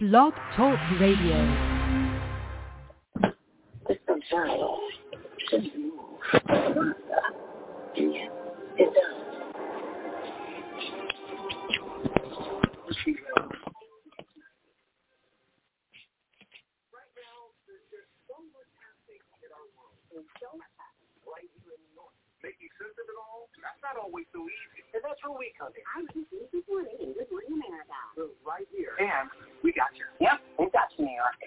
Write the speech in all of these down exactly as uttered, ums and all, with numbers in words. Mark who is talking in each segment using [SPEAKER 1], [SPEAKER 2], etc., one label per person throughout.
[SPEAKER 1] Blog Talk Radio.
[SPEAKER 2] It's the journey to move. Yeah, it does.
[SPEAKER 3] Making sense of it all, that's not always so easy. And that's where we come in.
[SPEAKER 4] I think good morning and good morning, America.
[SPEAKER 3] We're right here. And we got you.
[SPEAKER 2] Yep, we got you, New York.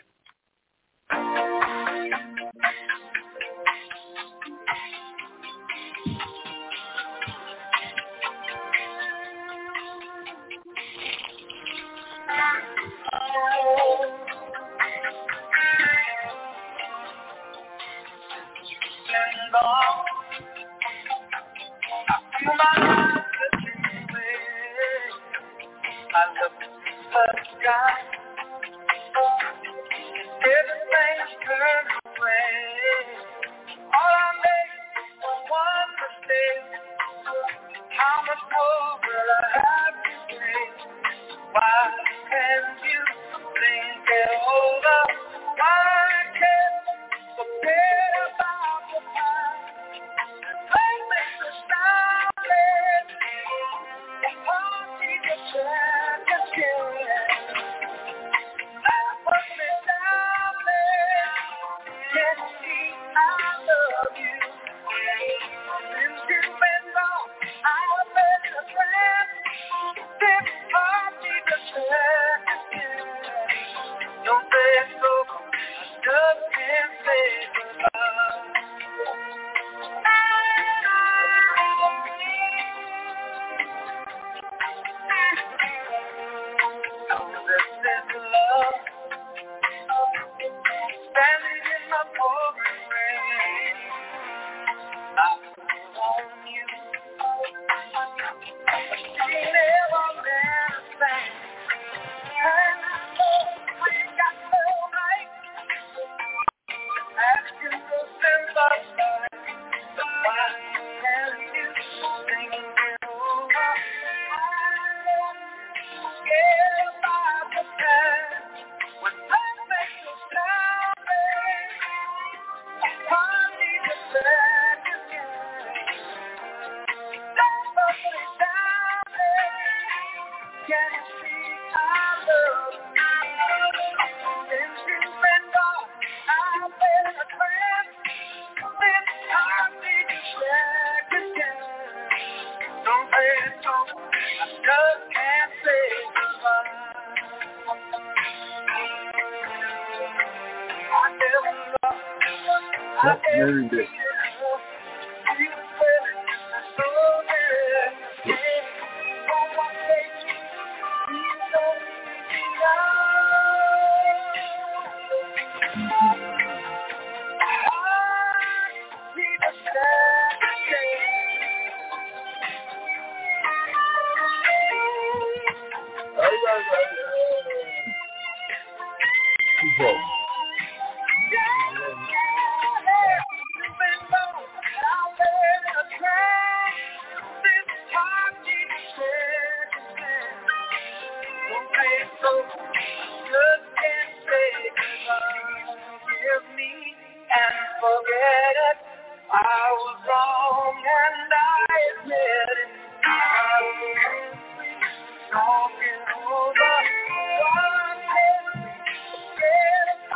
[SPEAKER 5] My life slipping away. I look to the sky. Everything's turned away. All I made was one mistake. How much more will I have to pay? Why can't you think it over? Why can't you forget about the past? Don't make the sound. Don't say it's over, I just can't say goodbye. Standing in my pouring rain, I want you. She never meant a thing. And I know we got no right. Asking for sympathy. Why can't you think it over? I won't forget about the past. When love makes you sound, I need you back again. Don't put me down, can you see I love you? Since you've been gone, I've been a friend. This time I need you back again. Don't say it's over, I just can't say goodbye.
[SPEAKER 6] That's very good. People.
[SPEAKER 5] Forget it, I was wrong and I admit it. Talking over, why can't you forget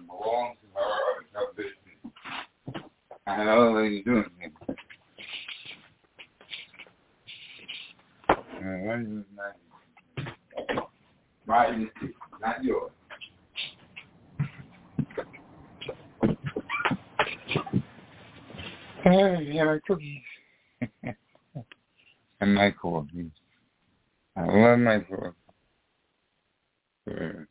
[SPEAKER 1] belongs to her or it's her business. I had other ladies doing it. And not my initiative, not yours. Hey, yeah, my cookies. And my coffee. I love my coffee. Yeah.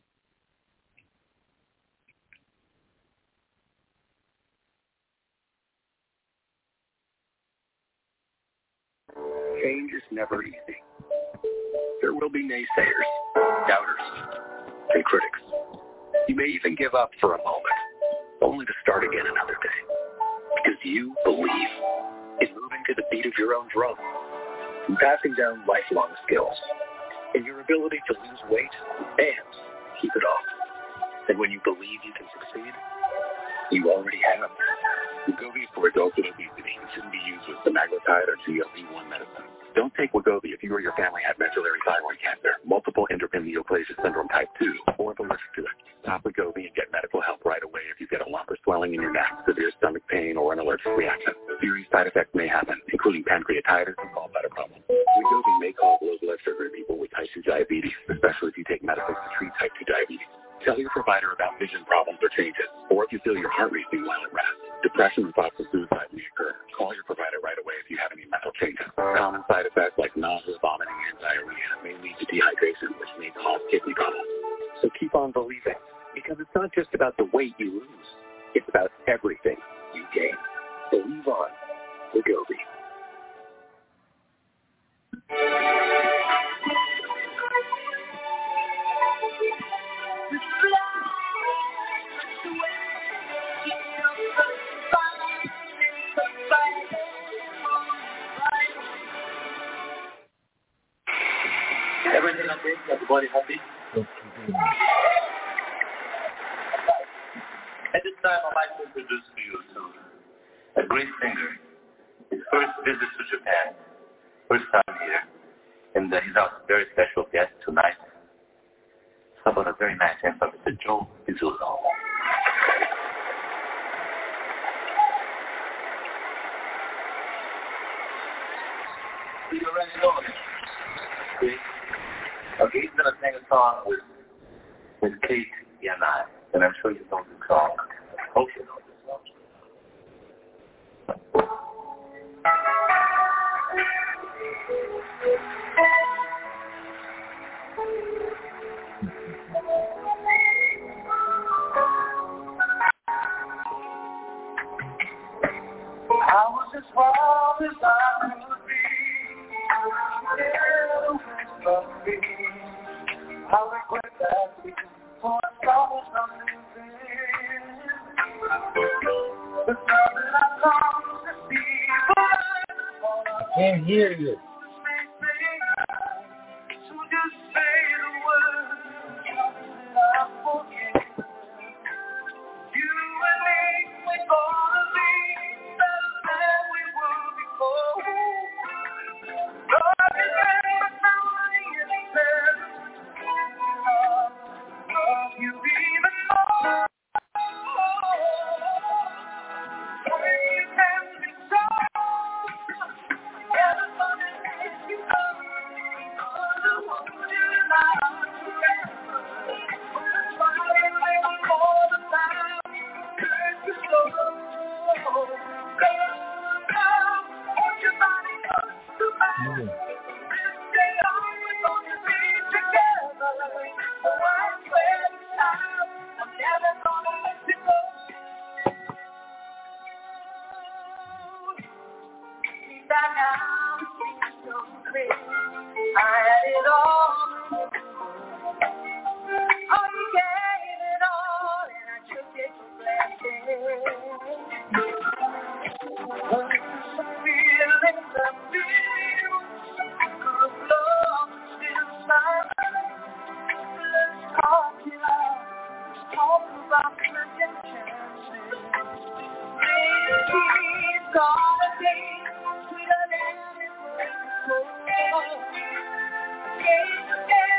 [SPEAKER 3] Change is never easy. There will be naysayers, doubters, and critics. You may even give up for a moment, only to start again another day. Because you believe in moving to the beat of your own drum, and passing down lifelong skills, in your ability to lose weight and keep it off. And when you believe you can succeed, you already have. Wegovy for adults with obesity shouldn't be used with semaglutide or G L P one medicine. Don't take Wegovy if you or your family have medullary thyroid cancer, multiple endocrine neoplasia syndrome type two, or if allergic to it. Stop Wegovy and get medical help right away if you get a lump or swelling in your neck, severe stomach pain, or an allergic reaction. Serious side effects may happen, including pancreatitis and gallbladder problems. Wegovy may cause low blood sugar in people with type two diabetes, especially if you take medicines to treat type two diabetes. Tell your provider about vision problems or changes, or if you feel your heart racing while at rest. Depression and thoughts of suicide may occur. Call your provider right away if you have any mental changes. Common side effects like nausea, vomiting, and diarrhea may lead to dehydration, which may cause kidney problems. So keep on believing, because it's not just about the weight you lose. It's about everything you gain. Believe on Wegovy. Everything okay? Everybody happy? At this time, I'd like to introduce to you to a great singer. His first visit to Japan, first time here, and uh, he's our very special guest tonight. How about a very nice hand from Mister Joe Pizzullo. You already know it. Okay? Okay, he's going to sing a song with, with Kate and I, and I'm sure you know the song. I hope you know this song. I was as far as I could be. I regret that for it's almost nothing. But now that I've come to see,
[SPEAKER 1] I can't hear you.
[SPEAKER 3] So just say the word, I forget. You and me, we're gonna be better than we were before. Lord, you never found me any better. Love you even more. When you can be so, never gonna let you go. All I want you to love forever. Why you wait all the time? Hurt you so. Go now, hold your body up to mine. This day on, we're gonna be together. So I swear this time, I'm never gonna let you go. That now seems so clear. I had it all. Oh, you gave it all, and I took it for granted. Some feelings I feel, good love still mine. Let's talk it out. Let's talk about second chances. Please, gotta be sweeter than it was before. Can't forget.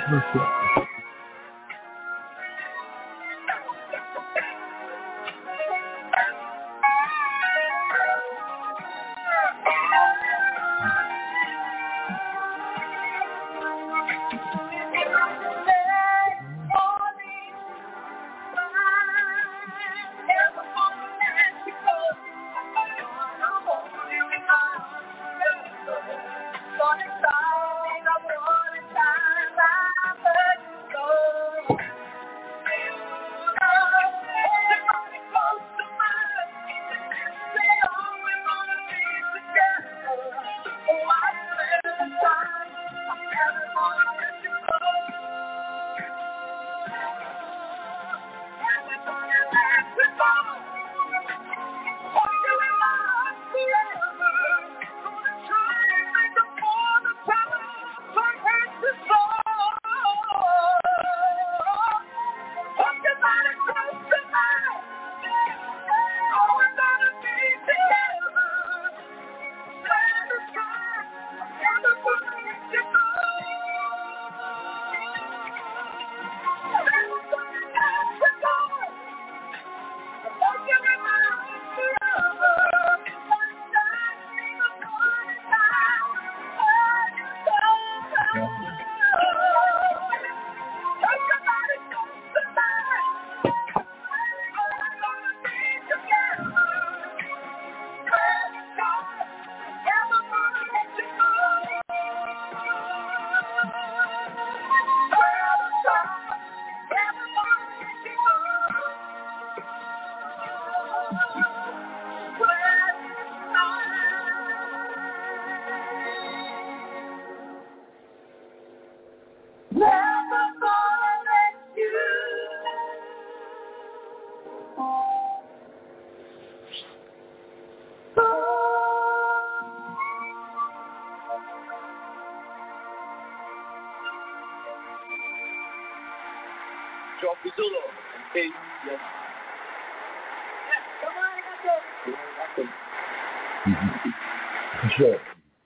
[SPEAKER 1] Sure.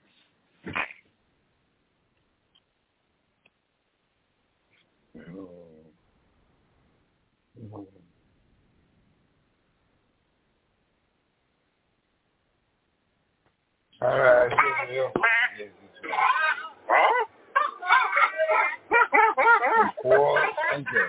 [SPEAKER 1] All right. Four, enter.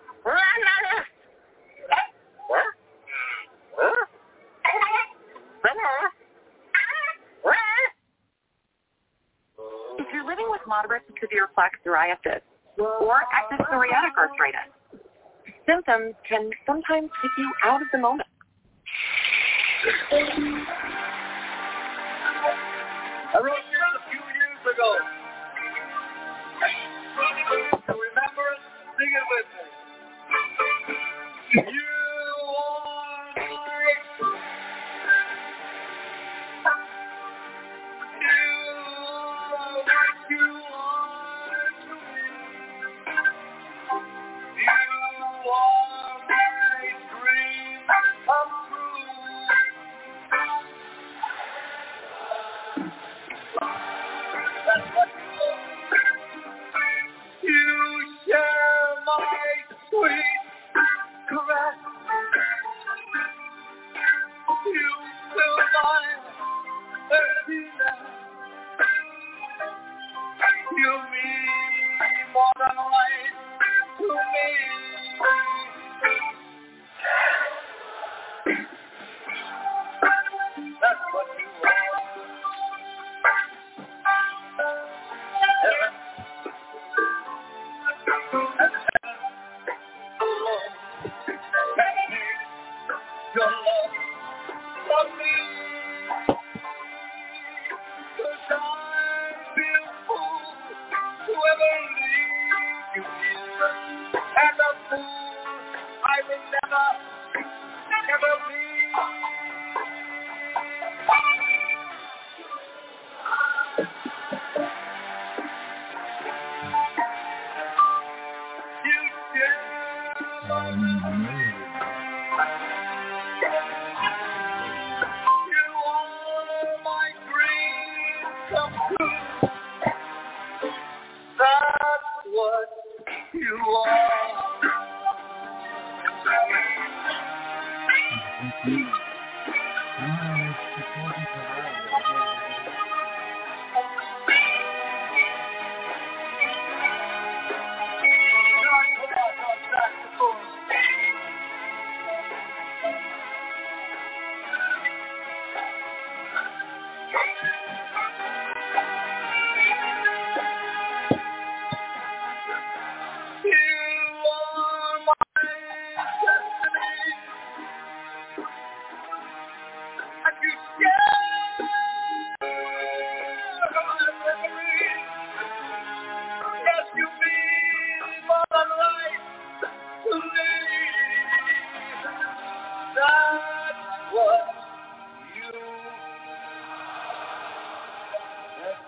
[SPEAKER 2] If you're living with moderate to severe plaque psoriasis or active psoriatic arthritis, symptoms can sometimes take you out of the moment.
[SPEAKER 5] I wrote this a few years ago. To remember it, sing it with me. You are my you are what you are to me. You are my dream come true. That's what you are. You share my sweet caress. You fill my emptiness. You mean more than life to me. That's what you are. Heaven and heaven alone can give your love for me. 'Cause I've been fool to ever leave you here. And a fool I will never, never be. You share You are my dream come true. That's what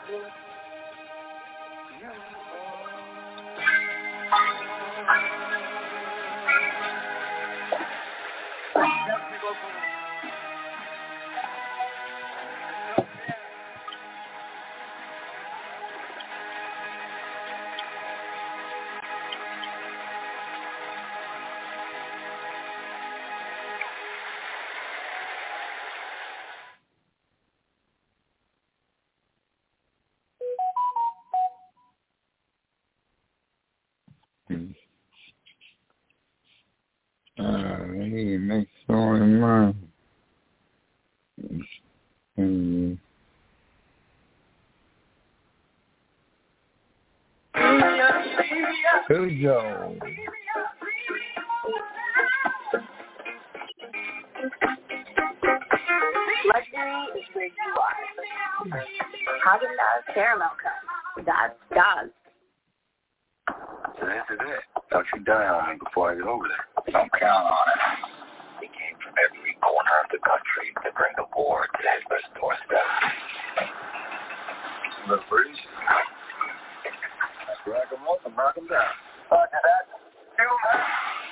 [SPEAKER 1] Uh, I need to make sure in mind. Mm. Cujo.
[SPEAKER 2] Luxury is where you are. Haagen-Dazs caramel cup. That's Dazs.
[SPEAKER 3] So this is it. Don't you die on me before I get over there. Don't count on it. He came from every corner of the country to bring the war to Hitler's doorstep. The British. Drag him up and knock him down. Roger that. Do that.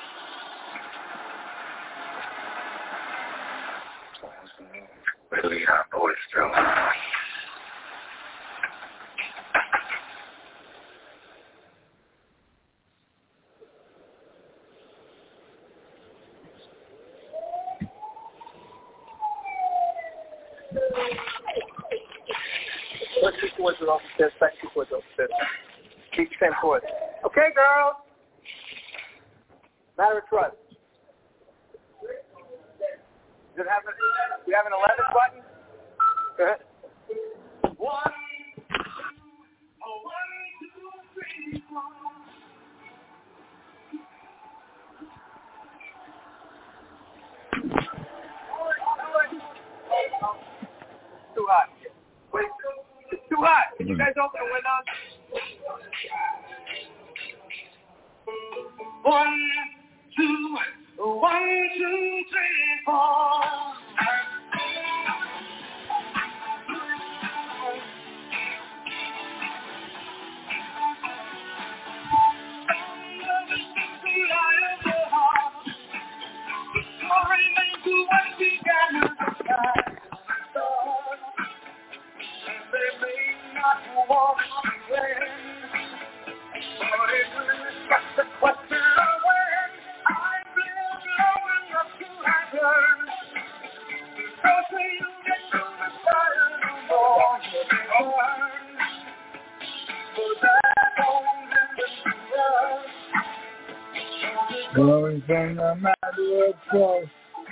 [SPEAKER 3] Really hot boys, Joe.
[SPEAKER 6] Let's keep towards it off the fifth. Let's keep towards it off the fifth. Keep your same towards. Okay, girls. Matter of trust. Does it have a, do you have an eleven button? Go ahead. One, two, oh, one, two, three, four. Too hot. Wait, it's too hot. Can you guys open the windows? One, two, one, two, three, four.
[SPEAKER 1] Going from the matter of trust.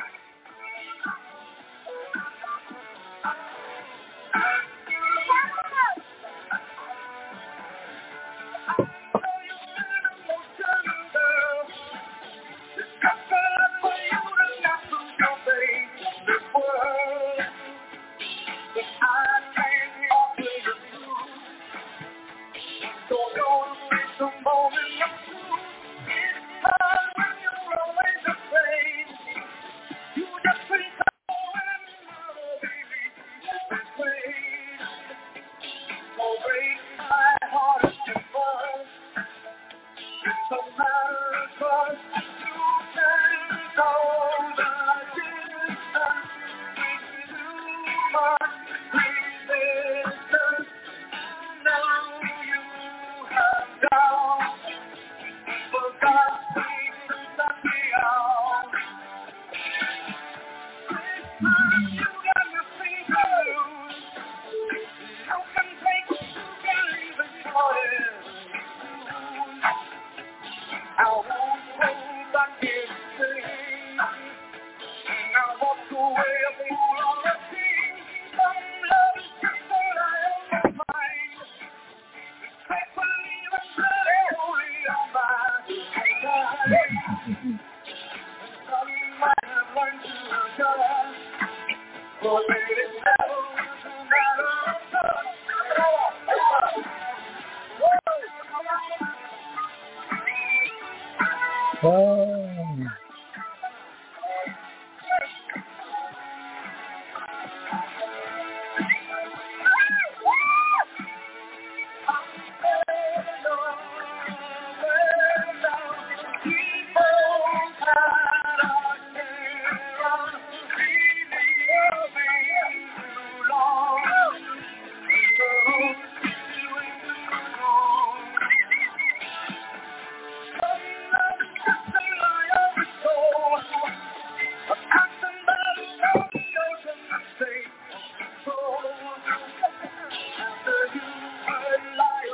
[SPEAKER 1] Oh.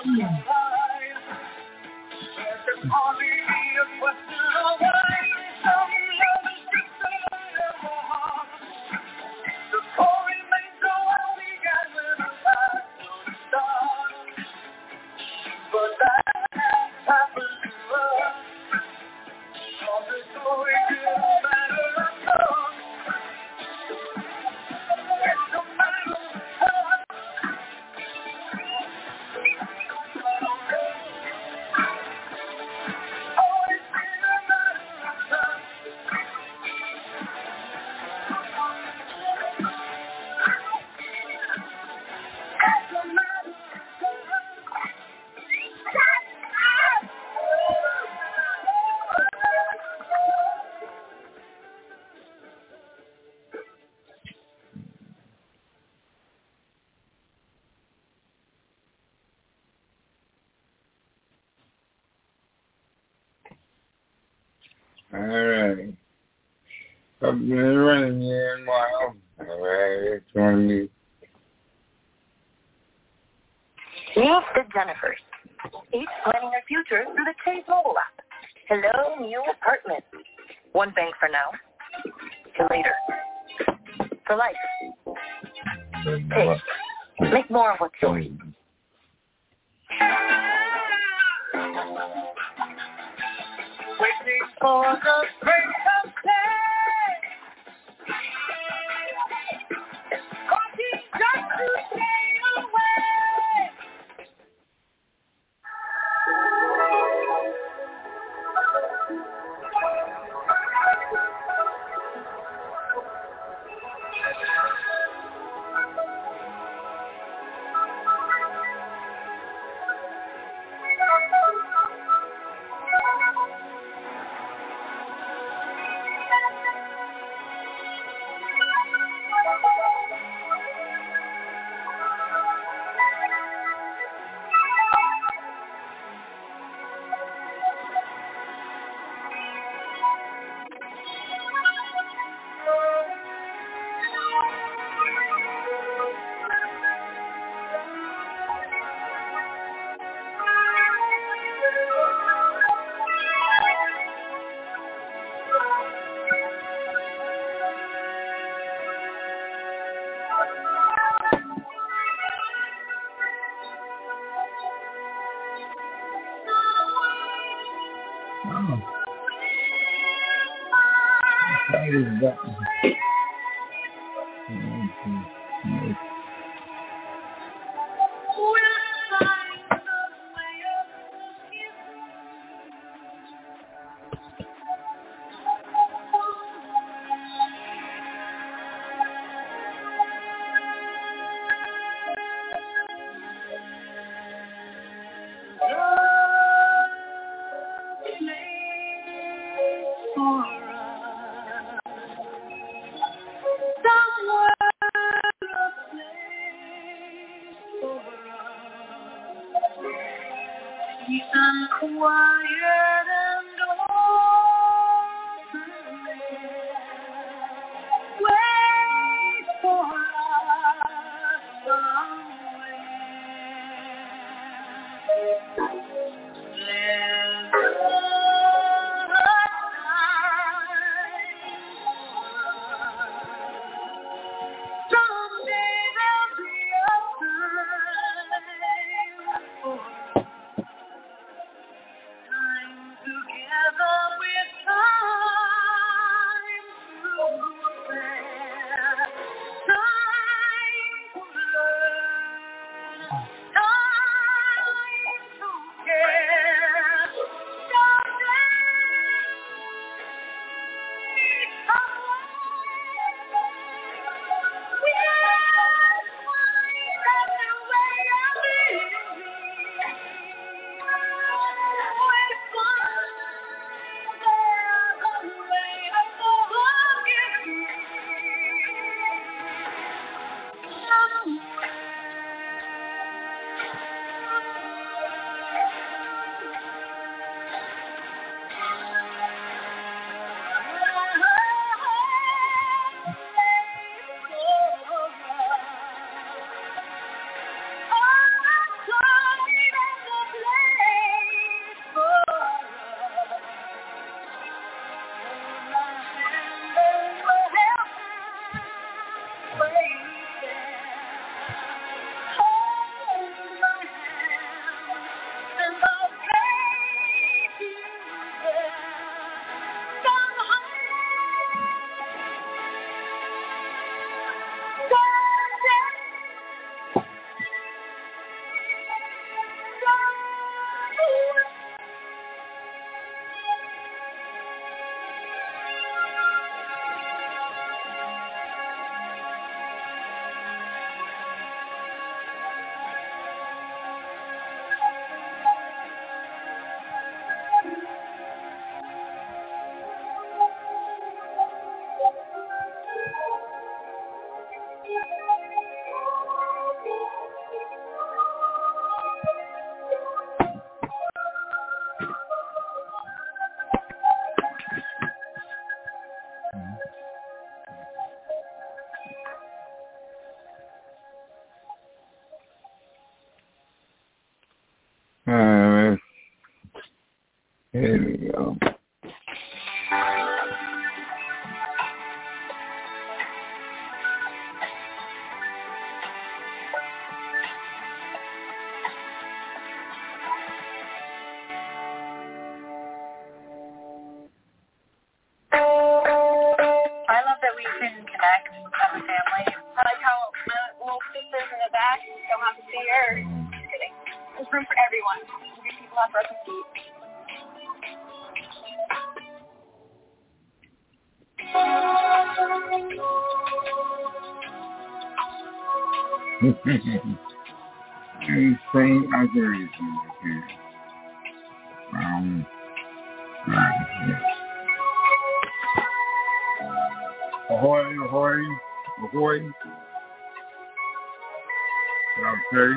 [SPEAKER 1] All right. I've been running here in my own. All right. It's going to be.
[SPEAKER 2] Meet the Jennifers, each planning their future through the Chase mobile app. Hello, new apartment. One bank for now. Till later. For life. Chase. Make more of what's yours.
[SPEAKER 5] Waiting for the break of day. Wanting just to stay away.
[SPEAKER 1] What is that?
[SPEAKER 5] Time to
[SPEAKER 1] Uh, here we go.
[SPEAKER 7] There's room for everyone. People have broken feet.
[SPEAKER 1] Same operation. Um, ahoy, ahoy, ahoy. Okay.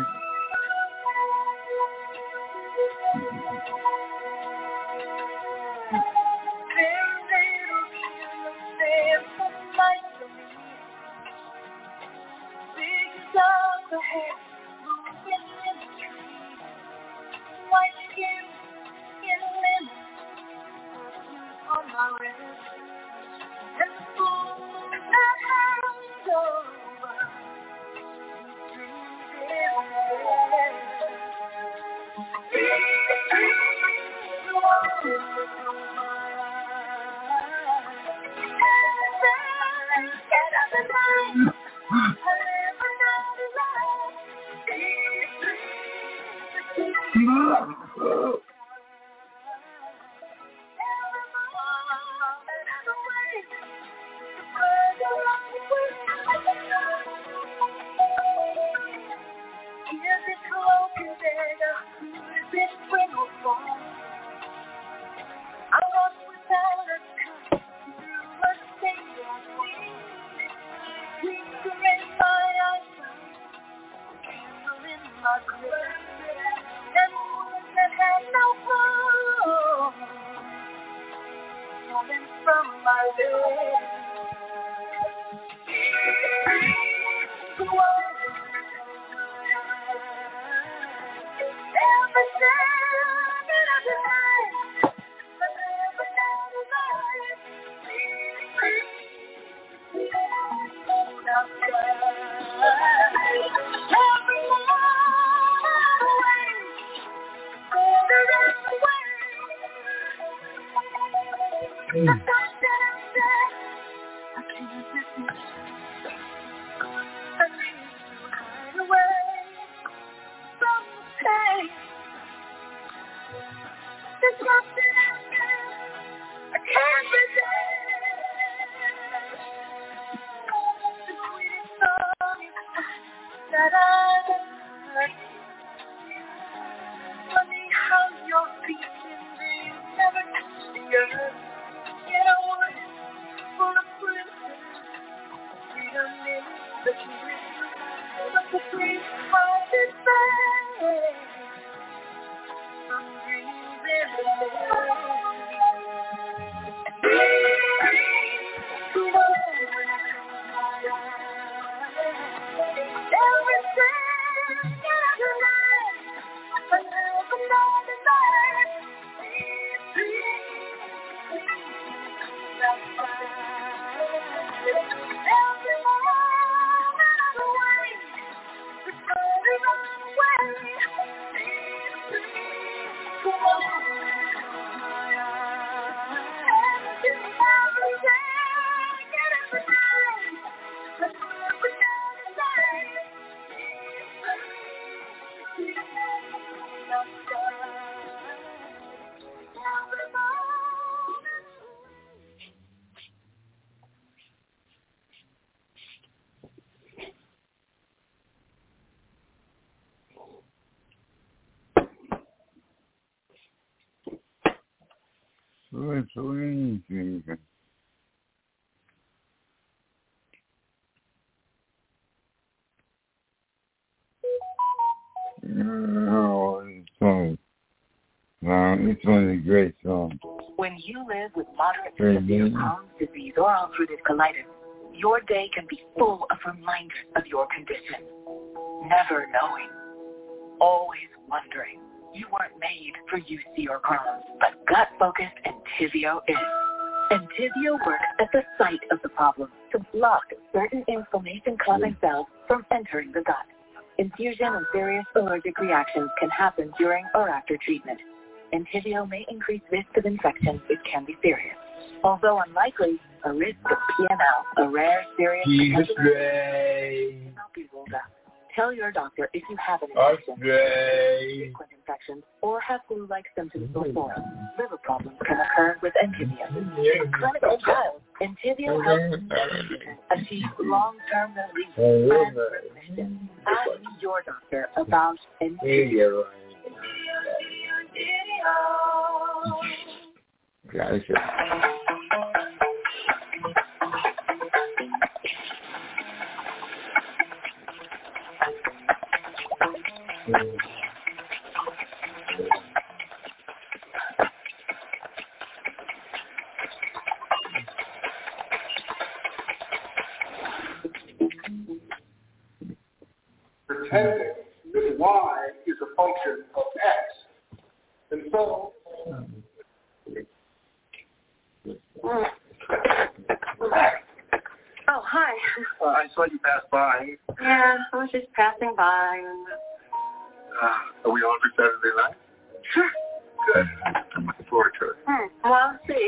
[SPEAKER 1] Oh, it's song. Wow, it's one of the great songs.
[SPEAKER 2] When you live with moderate to severe Crohn's disease or ulcerative colitis, your day can be full of reminders of your condition. Never knowing, always wondering, You weren't made for U C or Crohn's, but gut-focused Entyvio is. Entyvio works at the site of the problem to block certain inflammation-causing cells from entering the gut. Infusion and serious allergic reactions can happen during or after treatment. Entyvio may increase risk of infection, which can be serious. Although unlikely, a risk of P M L, a rare, serious infection, cannot be ruled out. Tell your doctor if you have an infection, frequent infections, or have flu-like symptoms before. Liver problems can occur with Entyvio. In clinical trials, Entyvio helps achieve long-term relief and remission. Ask your doctor about Entyvio.
[SPEAKER 1] Gracias.
[SPEAKER 8] Pretending that y is a function of x. And so,
[SPEAKER 9] oh, hi.
[SPEAKER 8] uh, I saw you pass by.
[SPEAKER 9] Yeah, I was just passing by.
[SPEAKER 8] Uh, are we on for Saturday night?
[SPEAKER 9] Sure.
[SPEAKER 8] Good. I'm looking forward to it.
[SPEAKER 9] Hmm. Well, I'll see.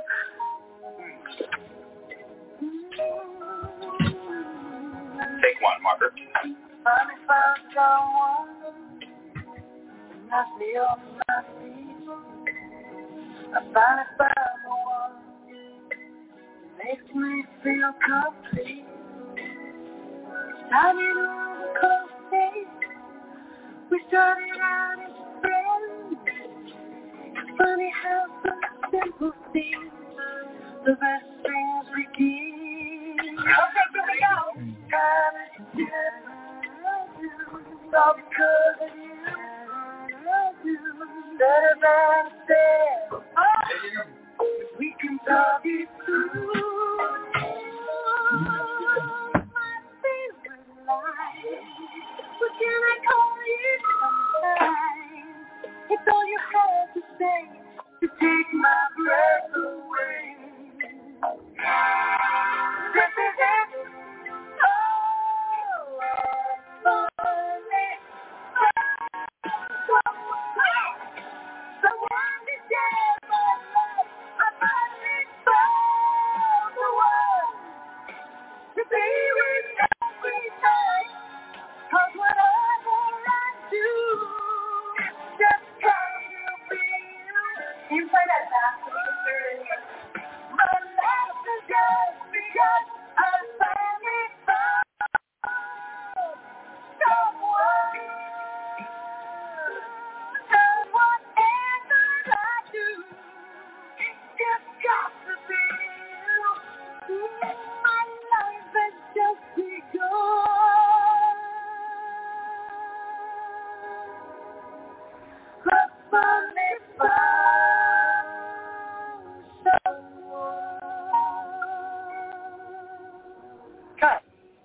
[SPEAKER 8] Take one, Margaret.
[SPEAKER 5] Finally found someone who knocks me off my feet. I finally found the one who makes me feel complete. Started on the cold days. We started out as friends. It's funny how some simple things, the best things begin. Okay, here we go. Time is all because of you. Better than said. We can talk it through. My favorite line. What can I call you tonight? It's all you have to say to take my breath away. This is it. Oh, funny. Someone to share my life. I finally found the one to be with every night. 'Cause whatever I do, just try to be you. You play that back. My life is just because I finally found someone. So whatever I do, it's just got to be you. My life has just begun. I finally found someone. Cut.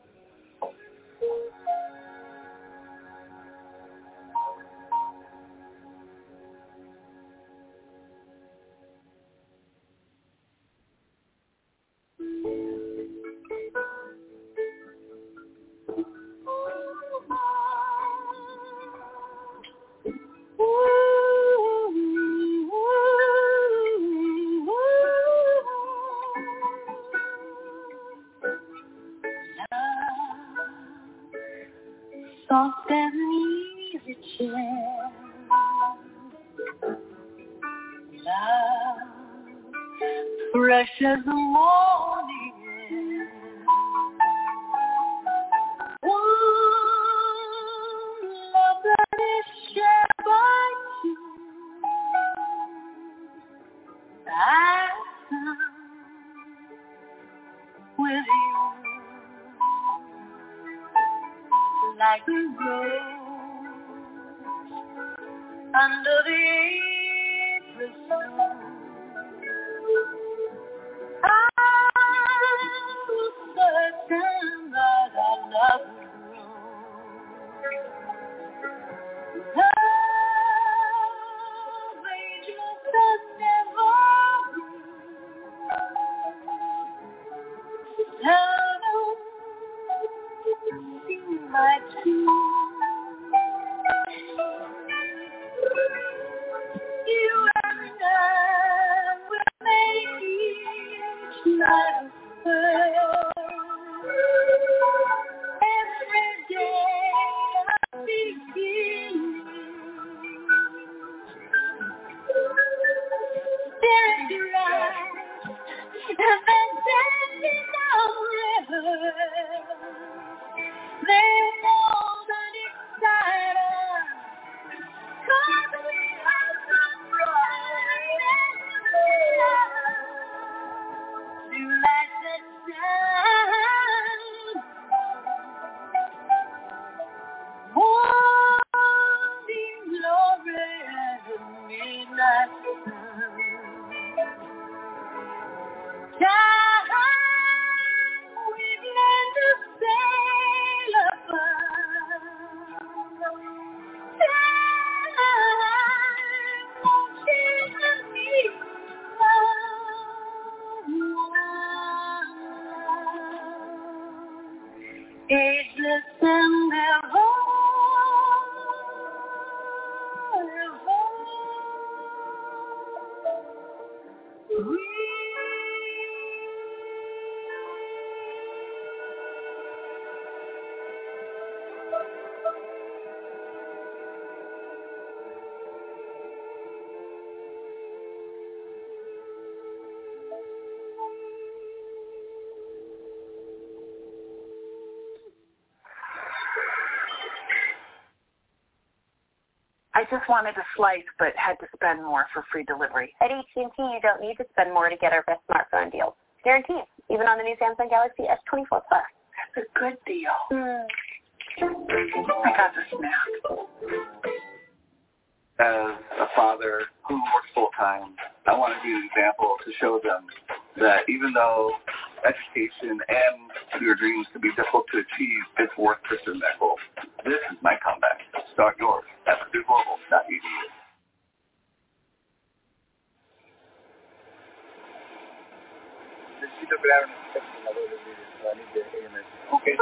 [SPEAKER 5] Soft as an easy chair. Love, fresh as the morning air. One love that is shared by two. I found with you. Like a rose under the April sun, I was certain that our love would grow. Love You and I will make each night a prayer. Every day I begin. There is right, and then standing down river. They know that it's time. Cause we are so bright and you like the sun. Morning glory and midnight sun. Time we've learned to sail above. Time won't change me. Ageless and ever.
[SPEAKER 2] I just wanted a slice, but had to spend more for free delivery.
[SPEAKER 9] At A T and T, you don't need to spend more to get our best smartphone deals. Guaranteed, even on the new Samsung Galaxy S twenty-four Plus.
[SPEAKER 2] That's a good deal.
[SPEAKER 9] Mm.
[SPEAKER 2] I got the snap.
[SPEAKER 3] As a father who works full-time, I want to be an example to show them that even though education and your dreams can be difficult to achieve, it's worth pursuing that goal. This is my comeback. Start yours at purdue global dot e d u.
[SPEAKER 6] Necesito crear un espectro en la web de la lista de A M S. Okay.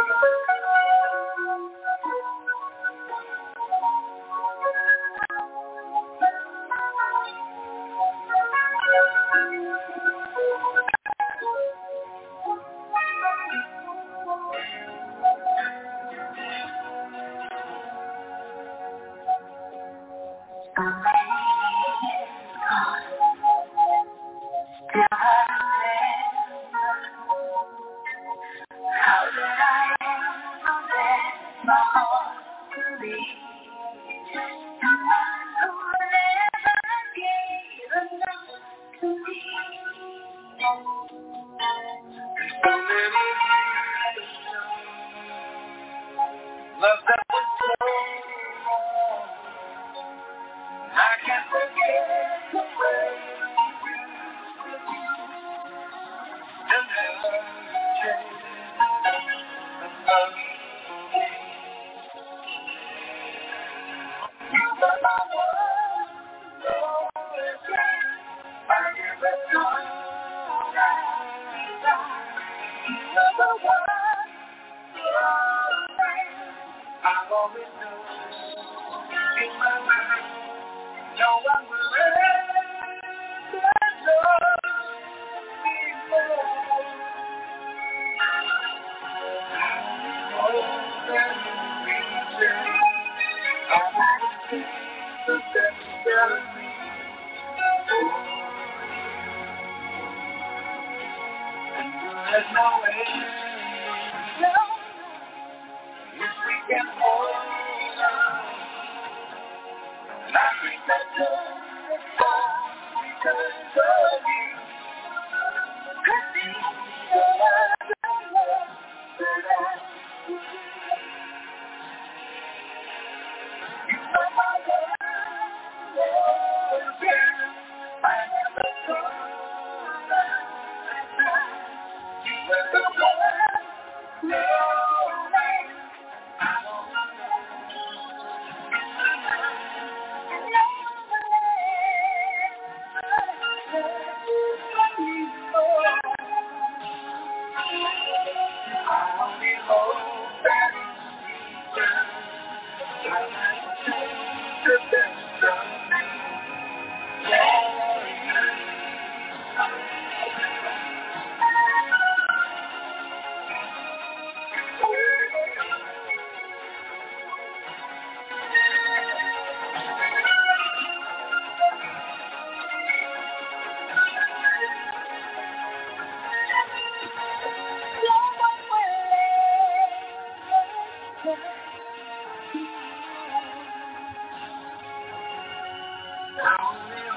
[SPEAKER 5] I'll be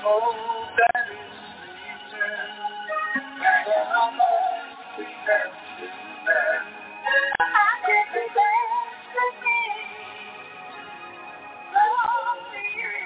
[SPEAKER 5] hope that is return, and how much we have to bear. I did the best of me, lonely.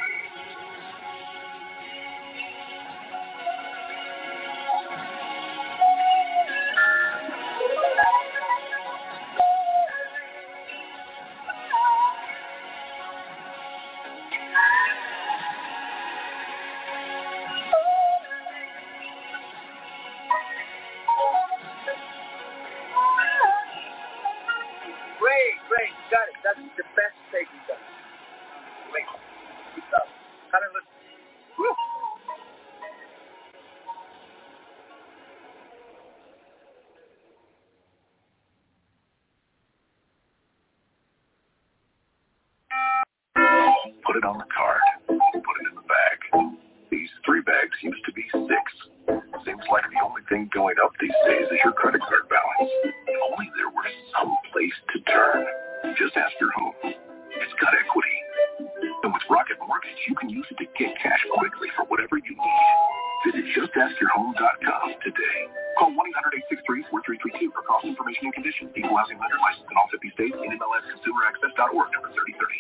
[SPEAKER 5] Great, great, got it. That's the best take we've done. Wait, keep it up. Kind of listen. Woo!
[SPEAKER 3] Put it on the card. Put it in the bag. These three bags used to be six. Seems like the only thing going up these days is your credit card balance. If only there were some place to turn. Just ask your home. It's got equity. And with Rocket Mortgage, you can use it to get cash quickly for whatever you need. Visit just ask your home dot com today. Call one eight hundred, eight six three, four three three two for cost information and conditions. Equal housing lender licensed in all fifty states. N M L S consumer access dot org, number thirty thirty.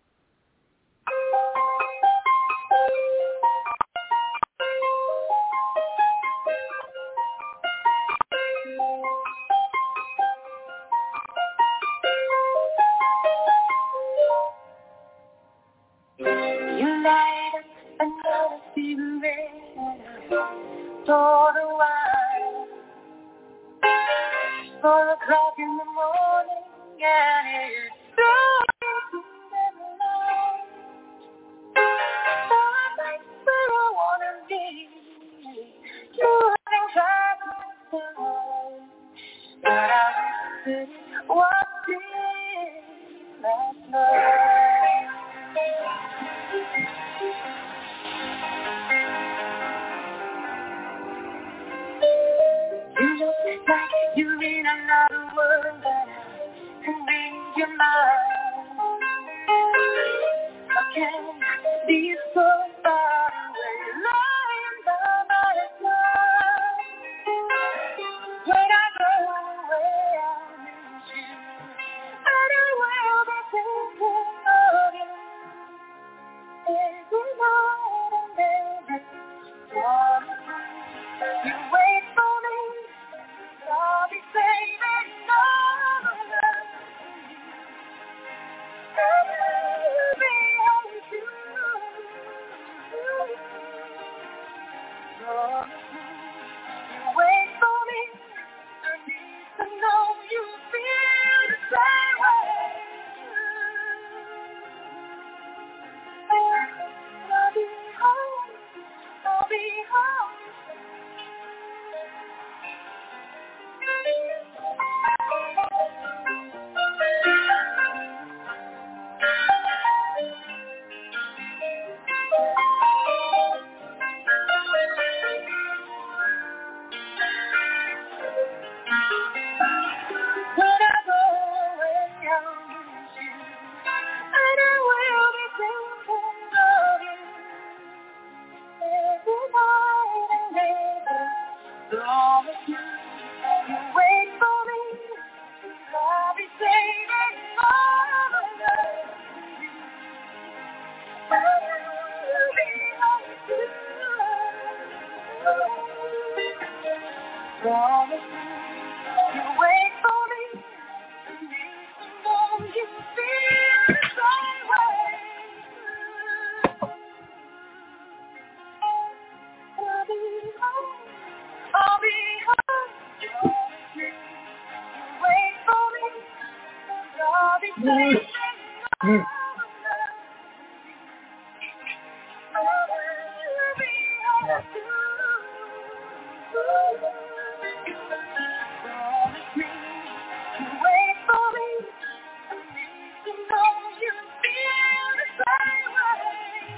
[SPEAKER 5] You light up another cigarette and I pour the wine. Four o'clock in the morning and it's starting to never lie. So I'm like where I wanna be. You haven't tried to tell, but I whispered what's in last night. You look like you're in another world, but I can read your mind. How can I be so far away, lying by my side? When I go away, I miss you, and I will be thinking of you every night and every morning. You wait for me, I'll be saving all the love for you. And I'll be home to you. Promise me, you wait for me. I need to know you feel the same way. I'll be home, I'll be home. When I go away, I'll miss you, and I will be thinking of you every night and day. Promise you, you wait for me, I'll be saving all the love for you, and I will be home to you. Promise me, you wait for me. I need to know you feel the same way. I'll be home, I'll be home. Promise me, you wait for me. I'll be saving all the love. I will be home to you. Promise me, you wait for me. I need to know you feel the same way.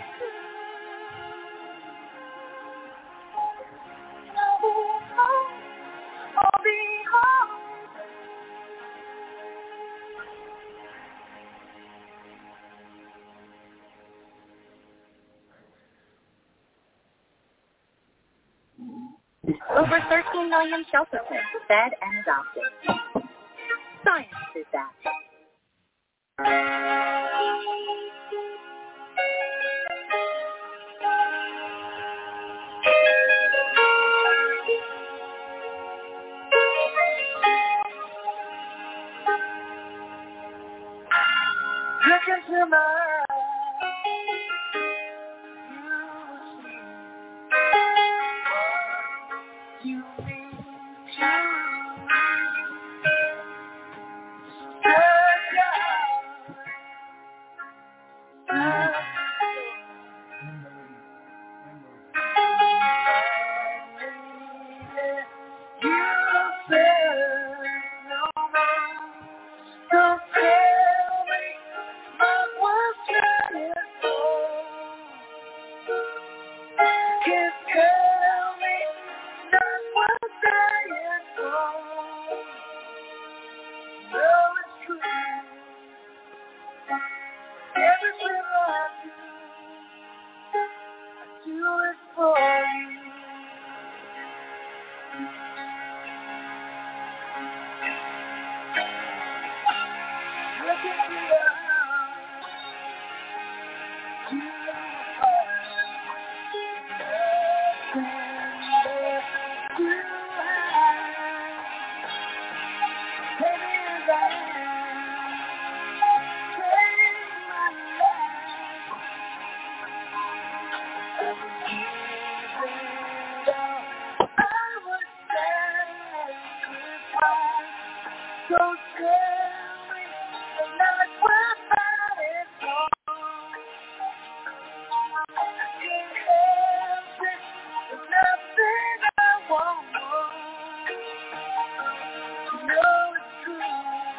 [SPEAKER 5] I'll be home, I'll be home.
[SPEAKER 2] Over thirteen million shelter pets fed and adopted. Science is that.
[SPEAKER 5] Look into my eyes. You will see what you mean to me. Touch your heart. You said no more. Don't tell me what was trying for. Can't tell me not what dying for. No, it's true. Everything I do, I do it for you. Look into your eyes. You are nothing left to hide. Baby, as I am, take my life. I would give it all. I would sacrifice. So tell me not what that is for. I can't help it. There's nothing I won't want. You know it's true.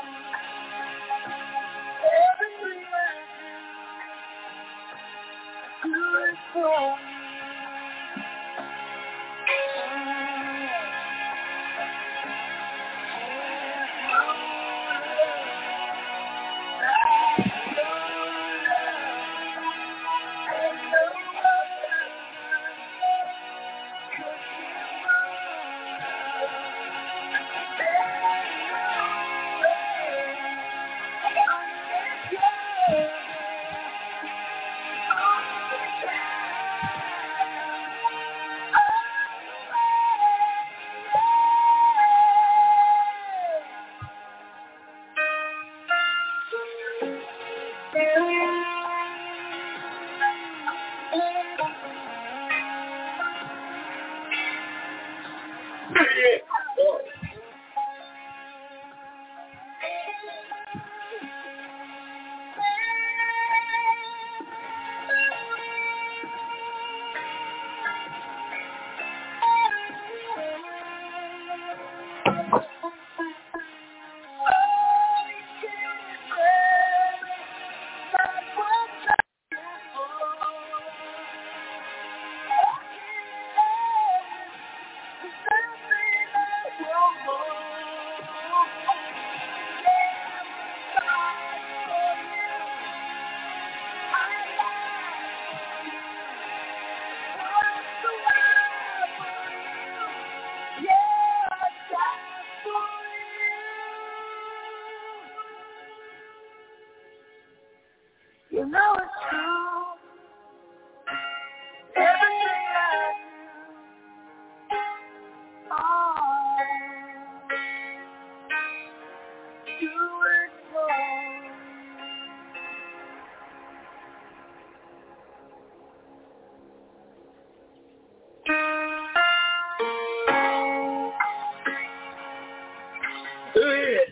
[SPEAKER 5] Everything I do, I do it for you. You know it's true. Everything I do, oh, do it for you. Do it.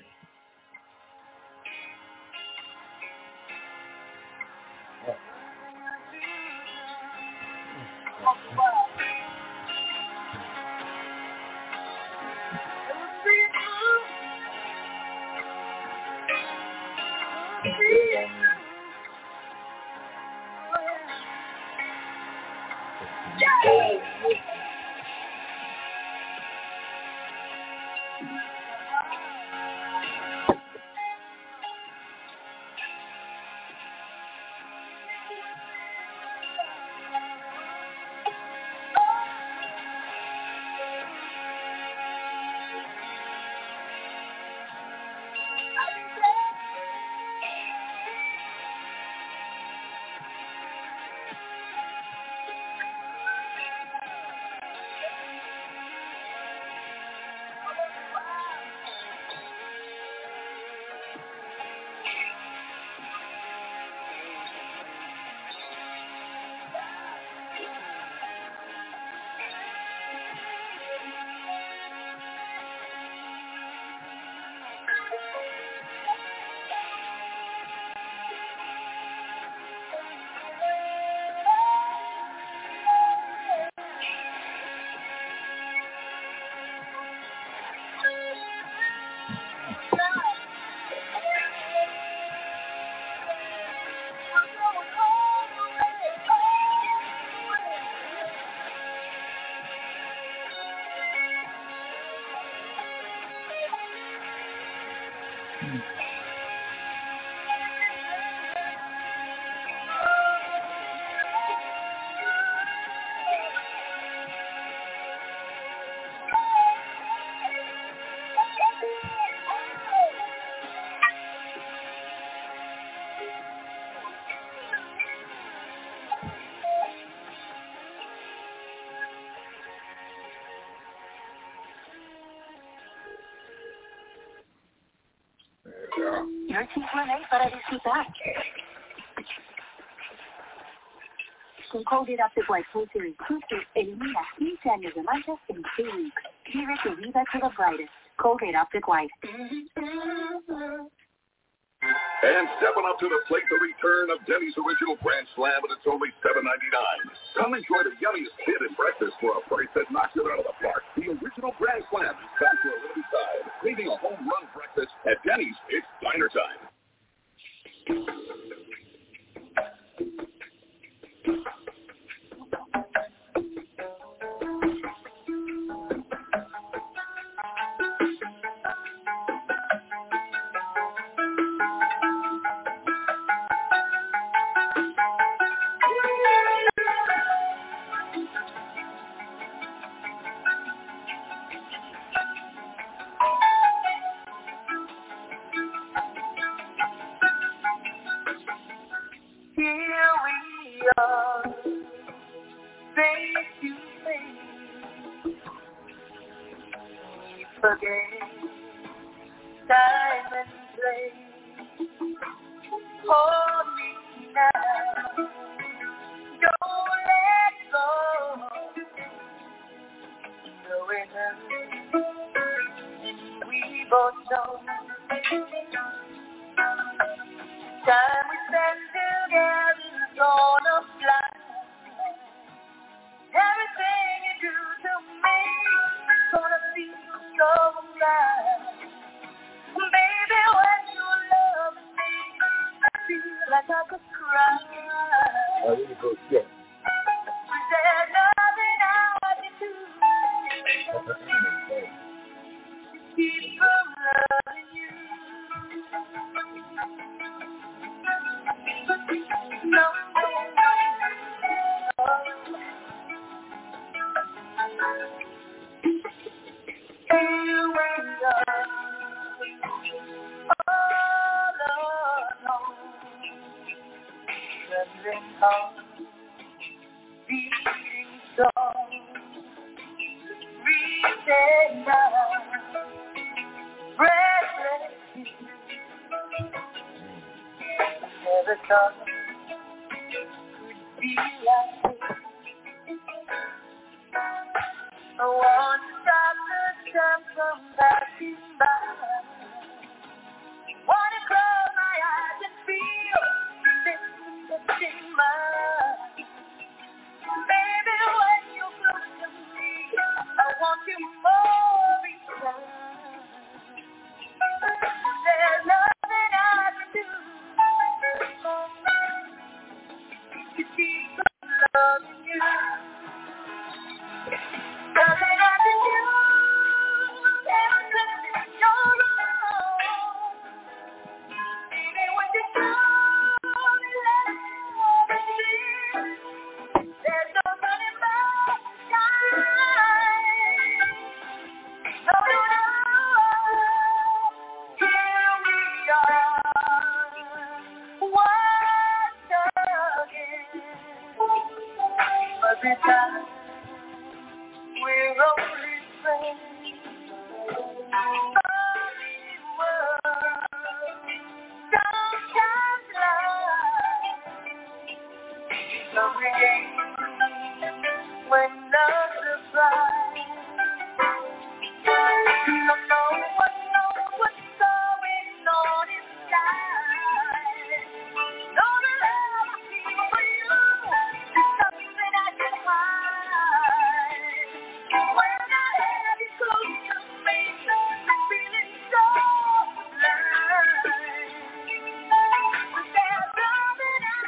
[SPEAKER 2] Your teeth were made para disfrutar. Con Colgate Optic White Full Series Toothpaste, elimina quince años de manchas en two weeks. Vive tu vida to the brightest. Colgate Optic White.
[SPEAKER 10] And stepping up to the plate, the return of Denny's Original Grand Slam, and it's only seven ninety-nine. Come enjoy the yummiest hit and breakfast for a price that knocks it out of the park. The Original Grand Slam is back for a limited time. Leaving a home run breakfast at Denny's, it's diner time.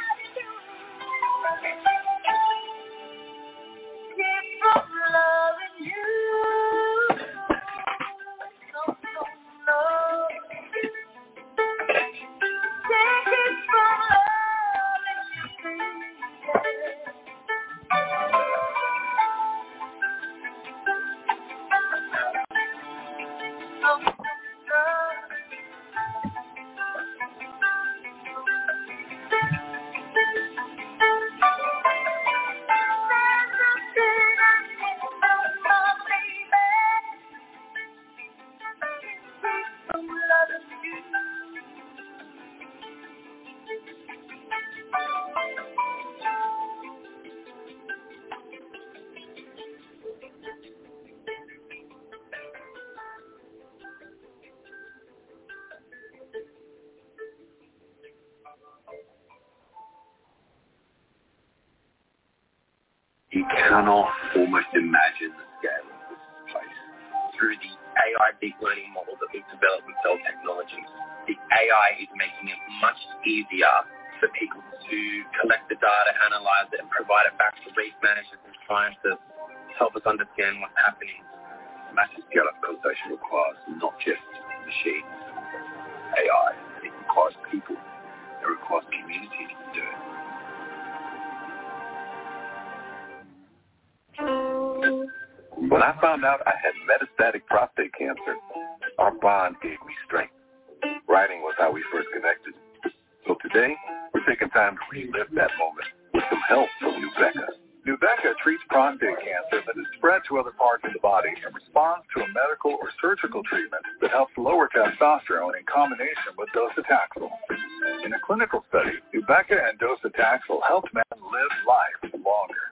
[SPEAKER 5] Keep from loving
[SPEAKER 3] You cannot almost imagine the scale of this place. Through the A I deep learning model that we've developed in Cell Technologies, the A I is making it much easier for people to collect the data, analyze it, and provide it back to reef managers and scientists to help us understand what's happening. Massive scale of conversation requires not just machines, A I, it requires people, it requires communities to do it.
[SPEAKER 10] When I found out I had metastatic prostate cancer, our bond gave me strength. Writing was how we first connected. So today, we're taking time to relive that moment with some help from Nubeqa. Nubeqa treats prostate cancer that is spread to other parts of the body and responds to a medical or surgical treatment that helps lower testosterone in combination with docetaxel. In a clinical study, Nubeqa and docetaxel helped men live life longer.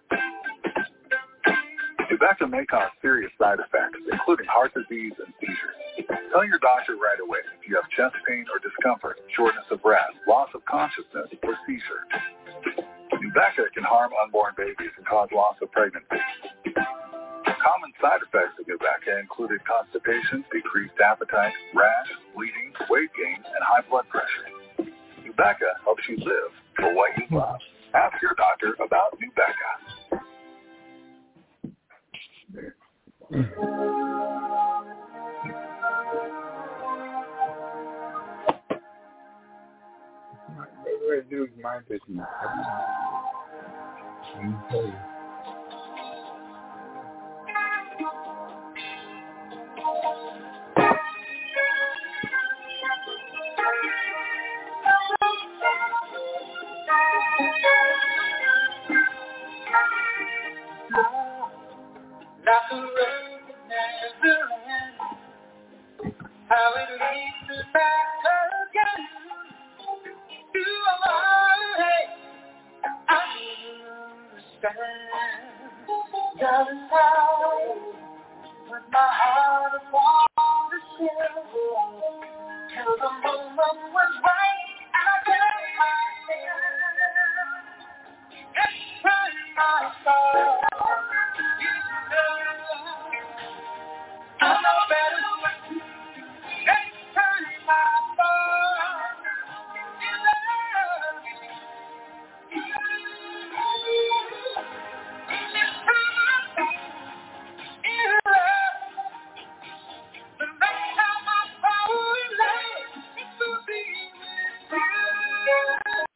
[SPEAKER 10] Nubeqa may cause serious side effects, including heart disease and seizures. Tell your doctor right away if you have chest pain or discomfort, shortness of breath, loss of consciousness, or seizure. Nubeqa can harm unborn babies and cause loss of pregnancy. Common side effects of Nubeqa included constipation, decreased appetite, rash, bleeding, weight gain, and high blood pressure. Nubeqa helps you live for what you love. Ask your doctor about Nubeqa.
[SPEAKER 1] What do my business? Okay.
[SPEAKER 5] Like a road that never ends, how it leads us back again to our head. I understand, darling, how with my heart upon the shell, till the moment was right, and I turned myself. Every time I saw I know better. Next time I fall in love, next time I fall in love, the next time I fall in love, it will be with you.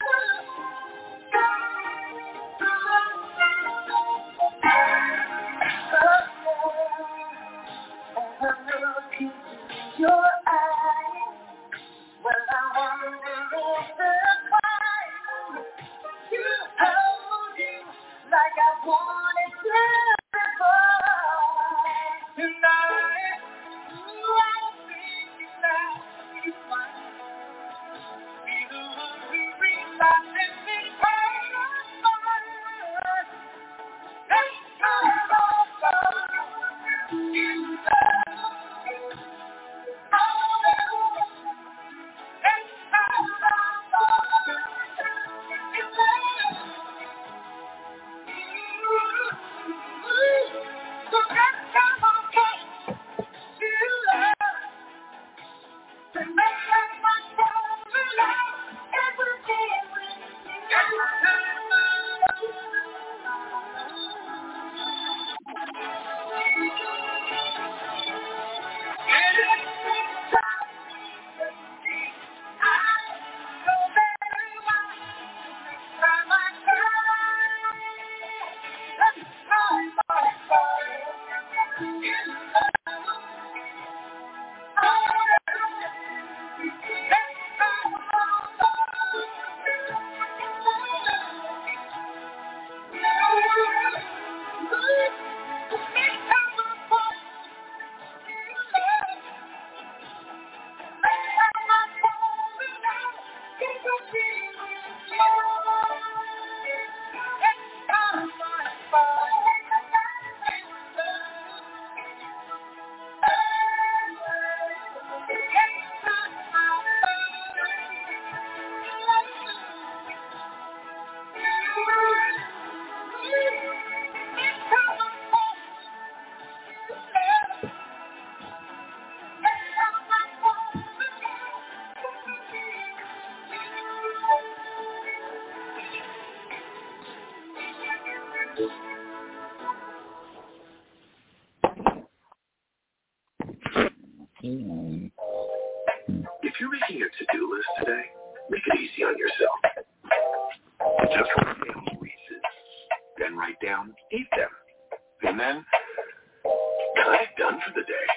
[SPEAKER 5] When I look into your eyes, well, I wonder if there's fire to hold you like I wanted to before. Tonight, ooh, I'm thinking that we might be the one who realizes this kind of fire. Next time I fall in love.
[SPEAKER 3] If you're making a to-do list today, make it easy on yourself. Just write down Reese's, then write down eat them, and then kind of done for the day.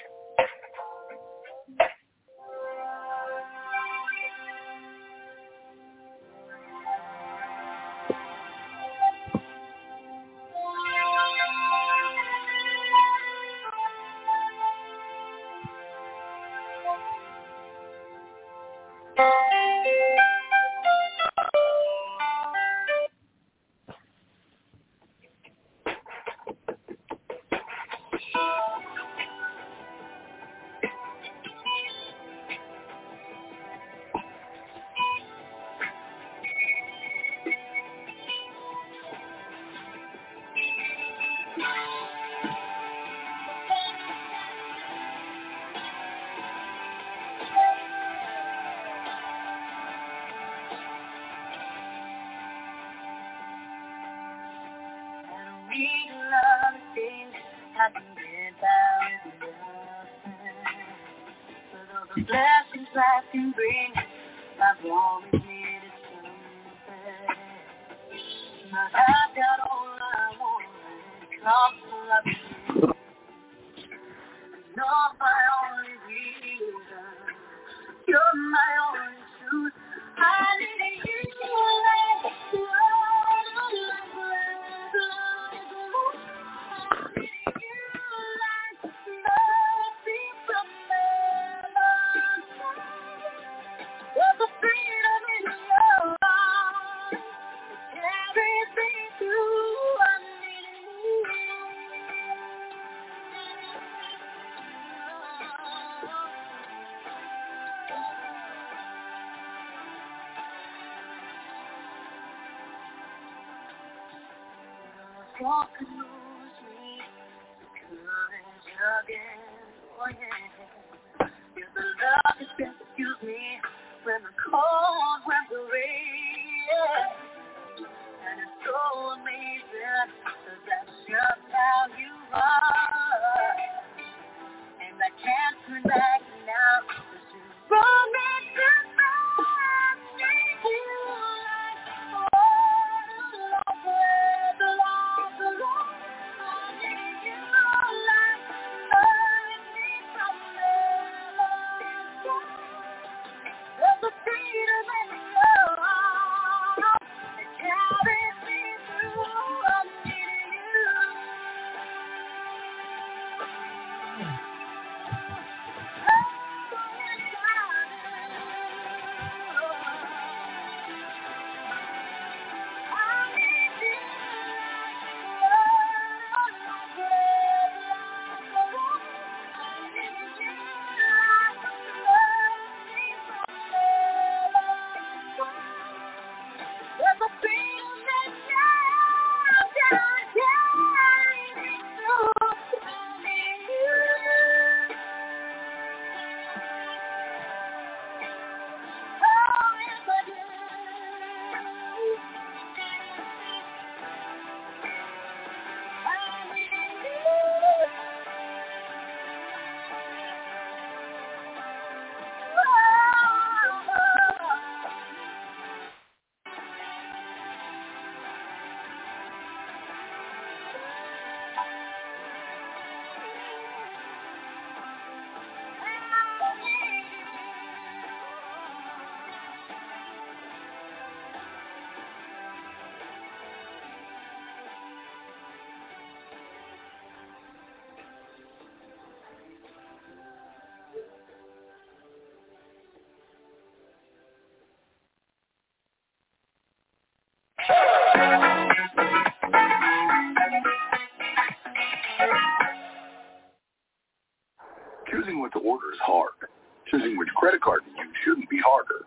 [SPEAKER 10] Choosing what to order is hard. Choosing which credit card to use shouldn't be harder.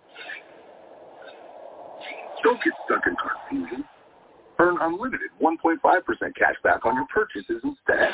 [SPEAKER 10] Don't get stuck in confusion. Earn unlimited one point five percent cash back on your purchases instead.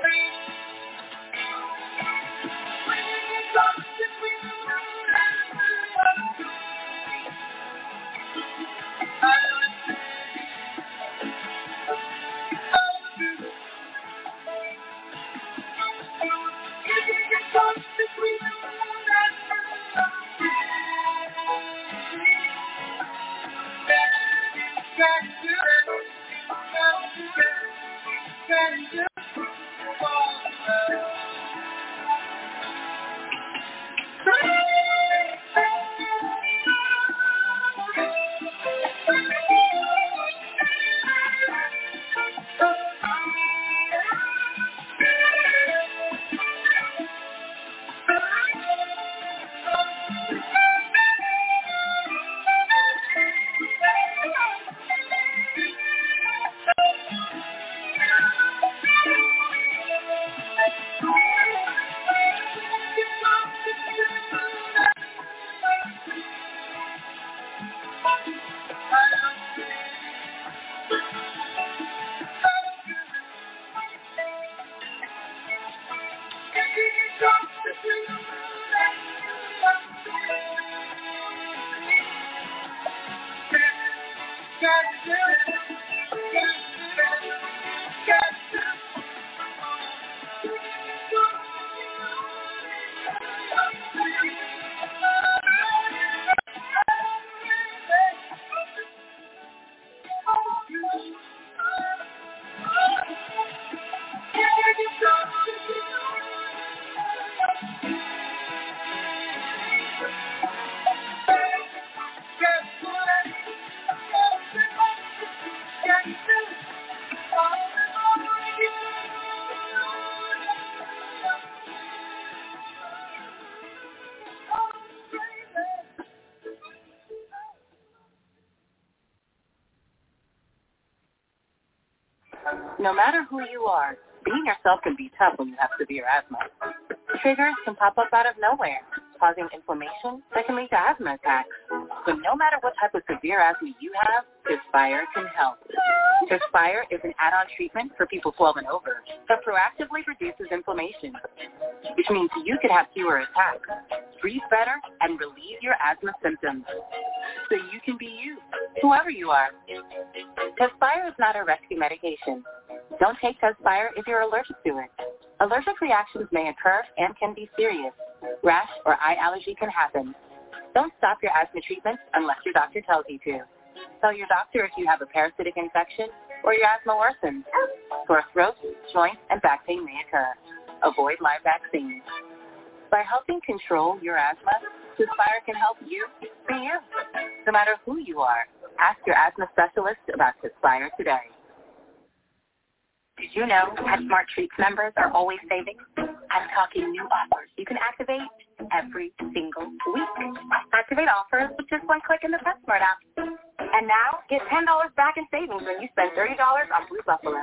[SPEAKER 2] No matter who you are, being yourself can be tough when you have severe asthma. Triggers can pop up out of nowhere, causing inflammation that can lead to asthma attacks. But no matter what type of severe asthma you have, Tezspire can help. Tezspire is an add-on treatment for people twelve and over that proactively reduces inflammation, which means you could have fewer attacks, breathe better, and relieve your asthma symptoms. So you can be you, whoever you are. Tezspire is not a rescue medication. Don't take Tezspire if you're allergic to it. Allergic reactions may occur and can be serious. Rash or eye allergy can happen. Don't stop your asthma treatment unless your doctor tells you to. Tell your doctor if you have a parasitic infection or your asthma worsens. Sore throat, joint, and back pain may occur. Avoid live vaccines. By helping control your asthma, Tezspire can help you be you. No matter who you are, ask your asthma specialist about Tezspire today. Did you know PetSmart Treats members are always saving? I'm talking new offers you can activate every single week. Activate offers with just one click in the PetSmart app. And now, get ten dollars back in savings when you spend thirty dollars on Blue Buffalo.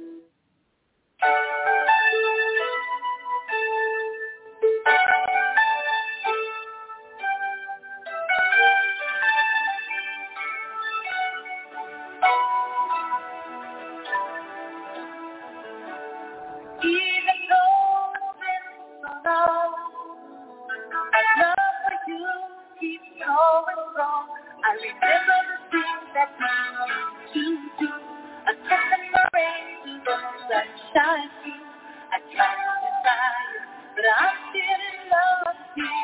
[SPEAKER 5] Even though it's been so long, I love for you keep going wrong. I remember the things that we used to do. A kiss in the rain to the sunshine too. I try to decide, but I'm still in love with you.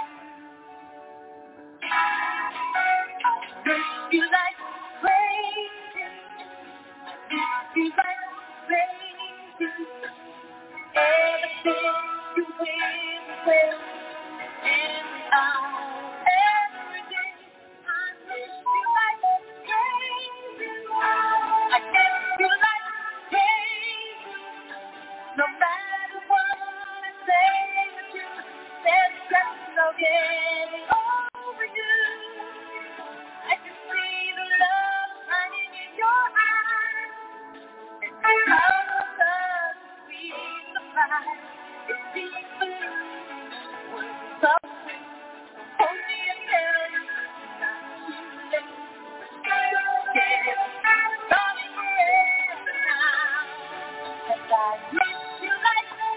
[SPEAKER 5] I miss you like crazy. Miss you like crazy. Ever since you went away, every hour, every day, I miss you like crazy. I miss you like crazy. No matter what I say to you, there's just no getting over you. I can see the love shining in your eyes. And I love the sun, sweet surprise. It's deep blue, so sweet. Hold me and tell you, not too late. Yeah, darling, forever now. And I miss you like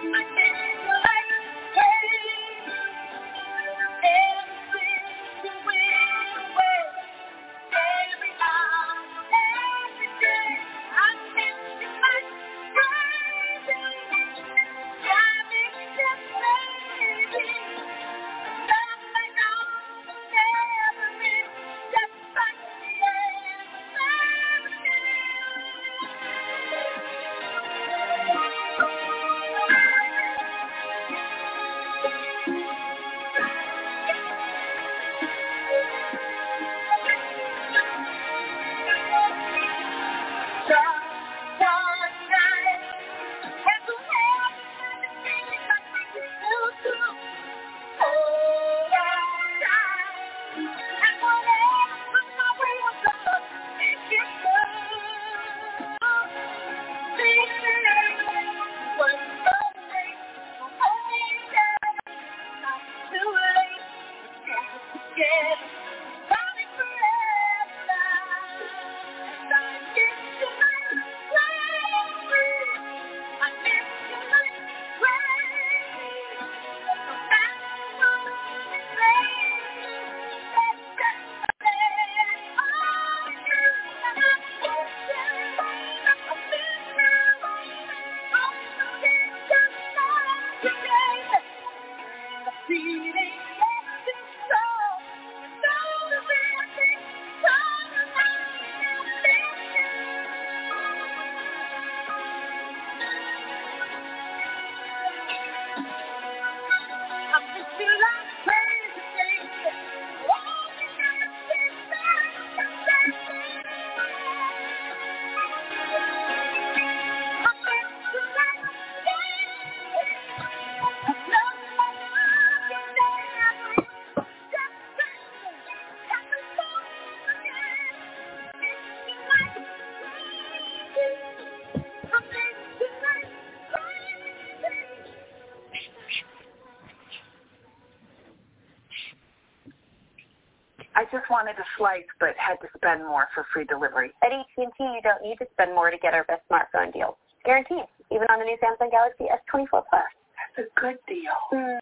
[SPEAKER 2] I just wanted a slice, but had to spend more for free delivery.
[SPEAKER 9] At A T and T, you don't need to spend more to get our best smartphone deals. Guaranteed, even on the new Samsung Galaxy S twenty-four Plus.
[SPEAKER 2] That's a good deal.
[SPEAKER 9] Mm.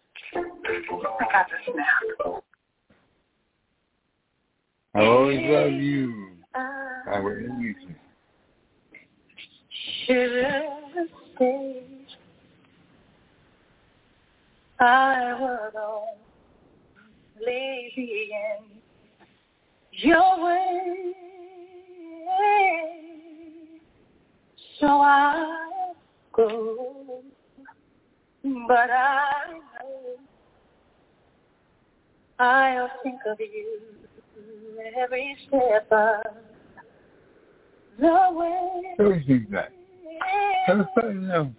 [SPEAKER 2] I got the snap.
[SPEAKER 1] I always love you. I will use you.
[SPEAKER 5] Should stay. I would only be in your way. So I go, but I know I'll think of you every step of the way.
[SPEAKER 1] Who thinks that? Who's putting them?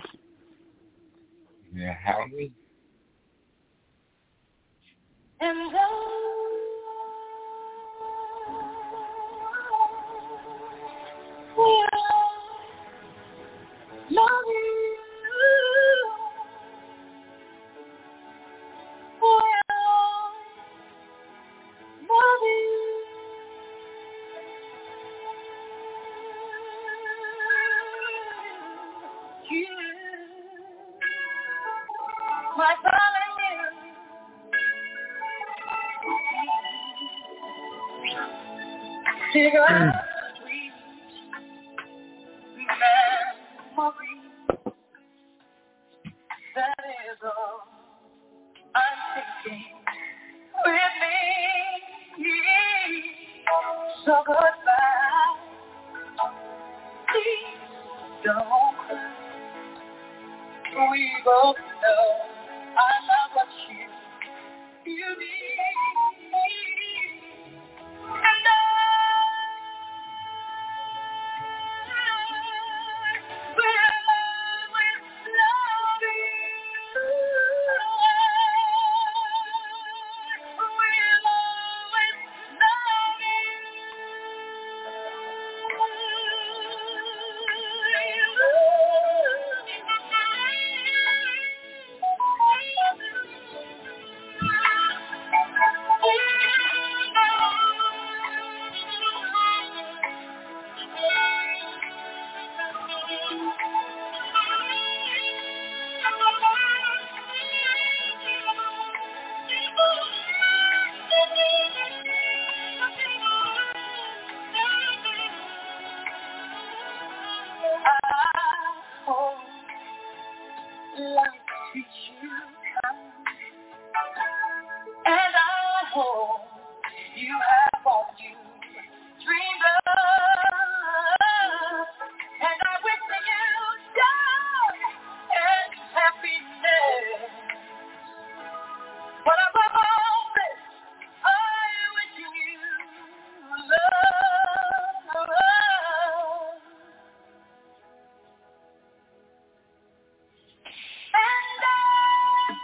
[SPEAKER 1] Yeah, Howie?
[SPEAKER 5] And I will love you. Will love you. You, my darling, you. Cigarette, sweet memory. That is all I'm thinking with me. So goodbye. Please don't cry. We both know I love what you, you need. And I
[SPEAKER 2] treat you kind. And I hope you have all you dreamed of. And I wish you joy and happiness. But above all this, I wish you love. And I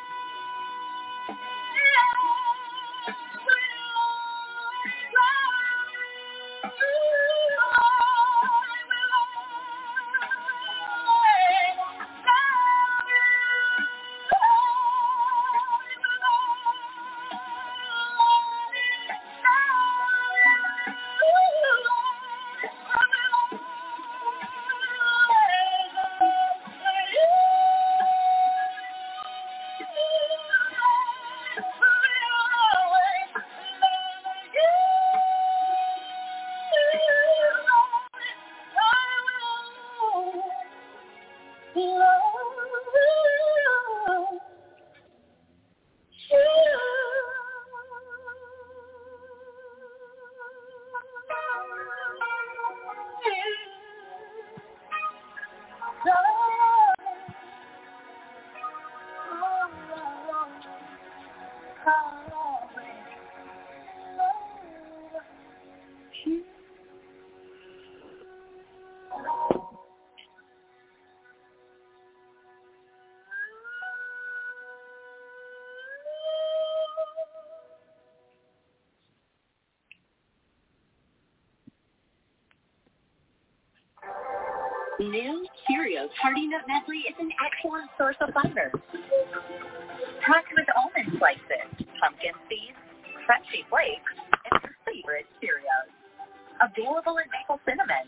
[SPEAKER 11] New Cheerios Hearty Nut Medley is an excellent source of fiber. Packed with almond slices, pumpkin seeds, crunchy flakes, and your favorite Cheerios. Available in maple cinnamon.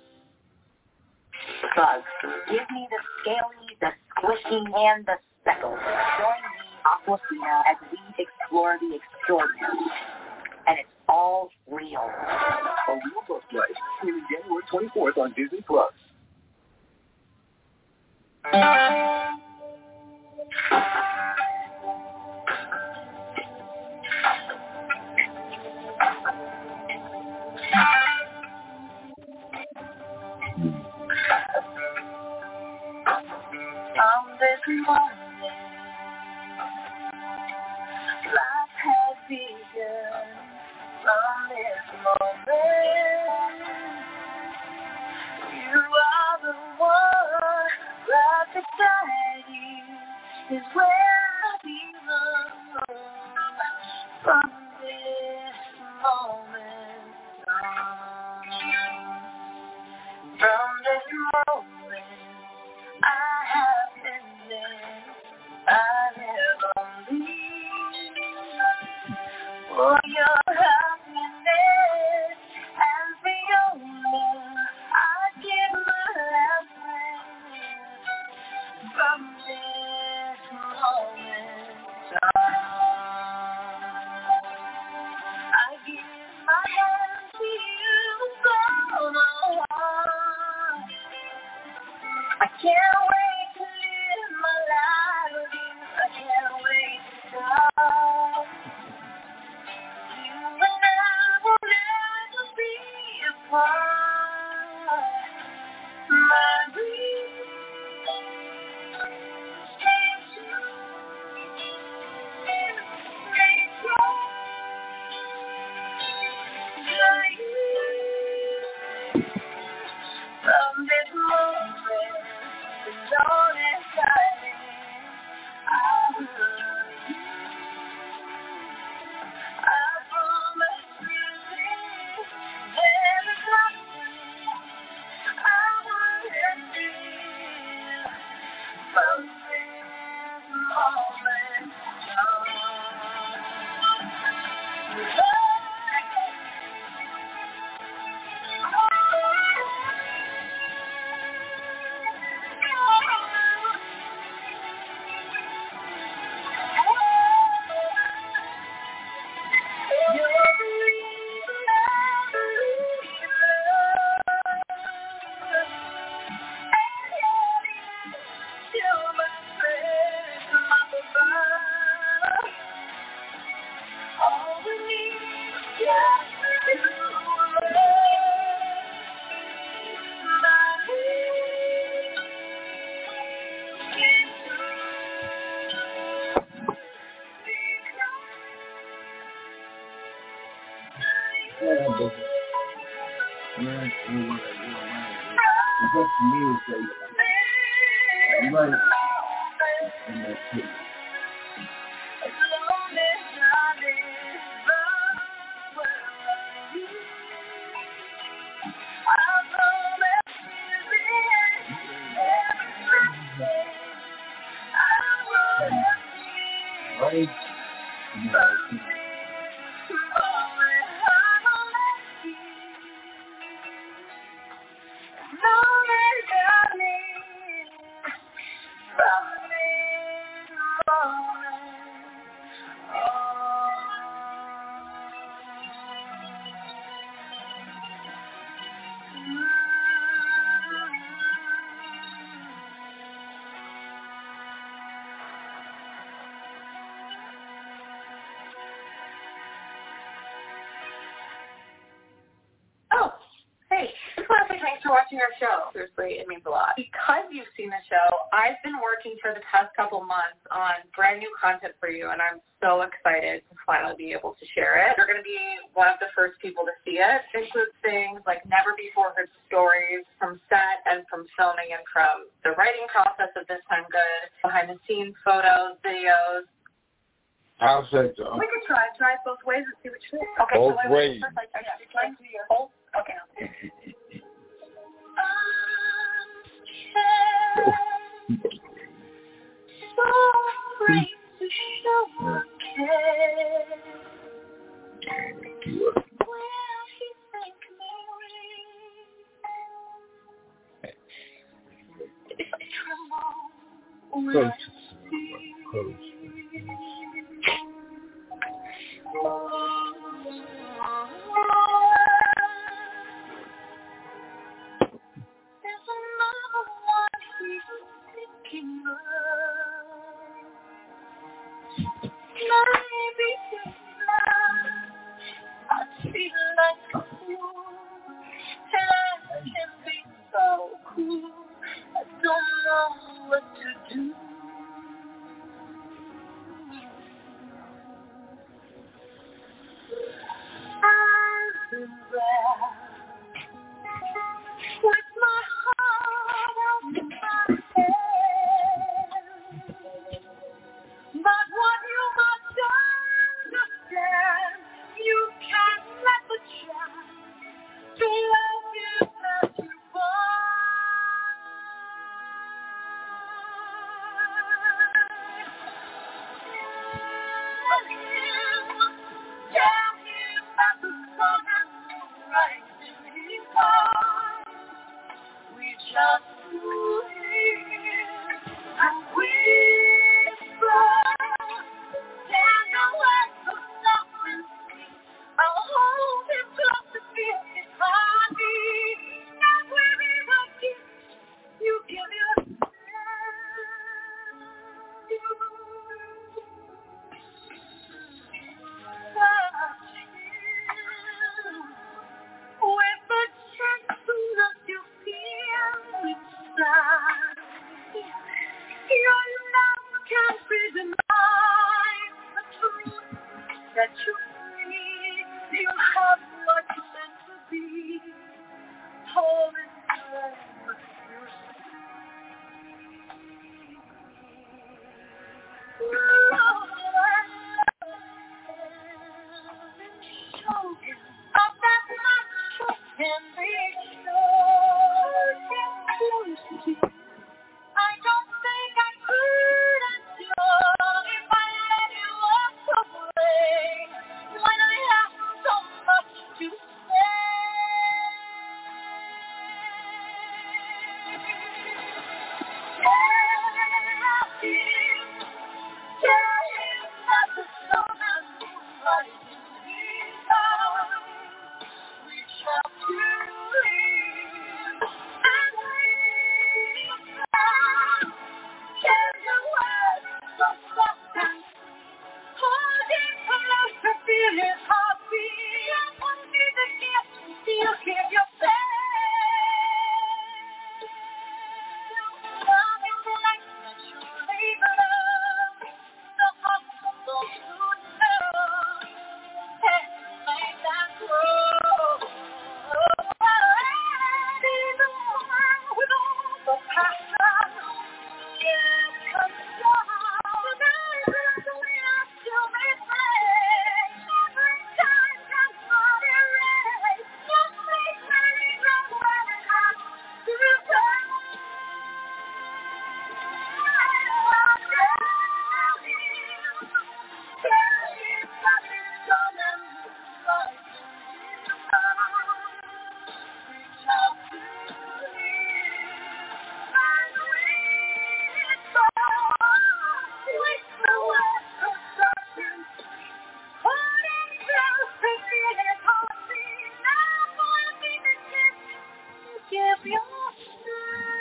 [SPEAKER 2] Bugs, give me the scaly, the squishy, and the speckles. Join me, Aquafina, as we explore the extraordinary. And it's all real.
[SPEAKER 3] A Real Bug Life, streaming January twenty-fourth on Disney Plus.
[SPEAKER 2] From this moment, life has begun. From this moment, you are the one. Right beside you is where I belong. From this moment on, from this moment, I have been there. I have only for your happiness and for your love. I give my last breath. From this moment on, I give my hand to you from my heart. I can't wait to live my life with you. I can't wait to start. You and I will never be apart. My dreams stay true. Stay true. You're you. From this moment, the dawn is shining. I love you. I promise you this. There is nothing I wouldn't do. From this moment on.
[SPEAKER 1] It's up to me to say, you might have in that case. Right?
[SPEAKER 7] Oh, hey, just want to say thanks for watching our show. Seriously, it means a lot. Because you've seen the show, I've been working for the past couple months on brand new content for you, and I'm so excited to finally be able to share it. You're going to be one of the first people to see it. It includes things like never-before-heard stories from set and from filming and from the writing process of This Time Good, behind-the-scenes photos, videos.
[SPEAKER 1] I'll say so.
[SPEAKER 7] We could try. Try it both ways and see what you think. Okay,
[SPEAKER 1] both
[SPEAKER 7] so
[SPEAKER 1] ways.
[SPEAKER 7] First, like, yeah, try to your whole. Okay.
[SPEAKER 1] Close. Close.
[SPEAKER 5] Your love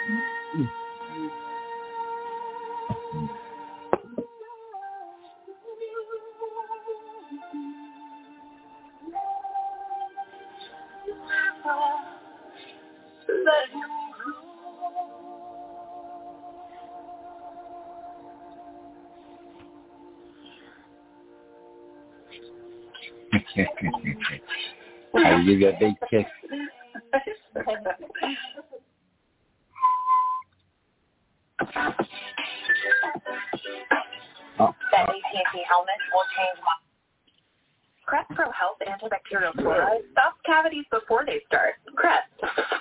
[SPEAKER 1] How you give that big kiss?
[SPEAKER 2] Oh. That A T and T helmet will change my... Crest Pro Health antibacterial fluoride stops cavities before they start. Crest.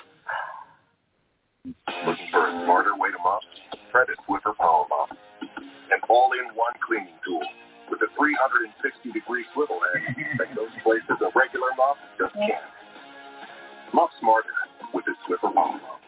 [SPEAKER 10] Looking for a smarter way to mop? Try the Swiffer Power Mop. An all-in-one cleaning tool with a three hundred sixty degree swivel head that those places a regular mop just can't. Mop smarter with the Swiffer Power Mop.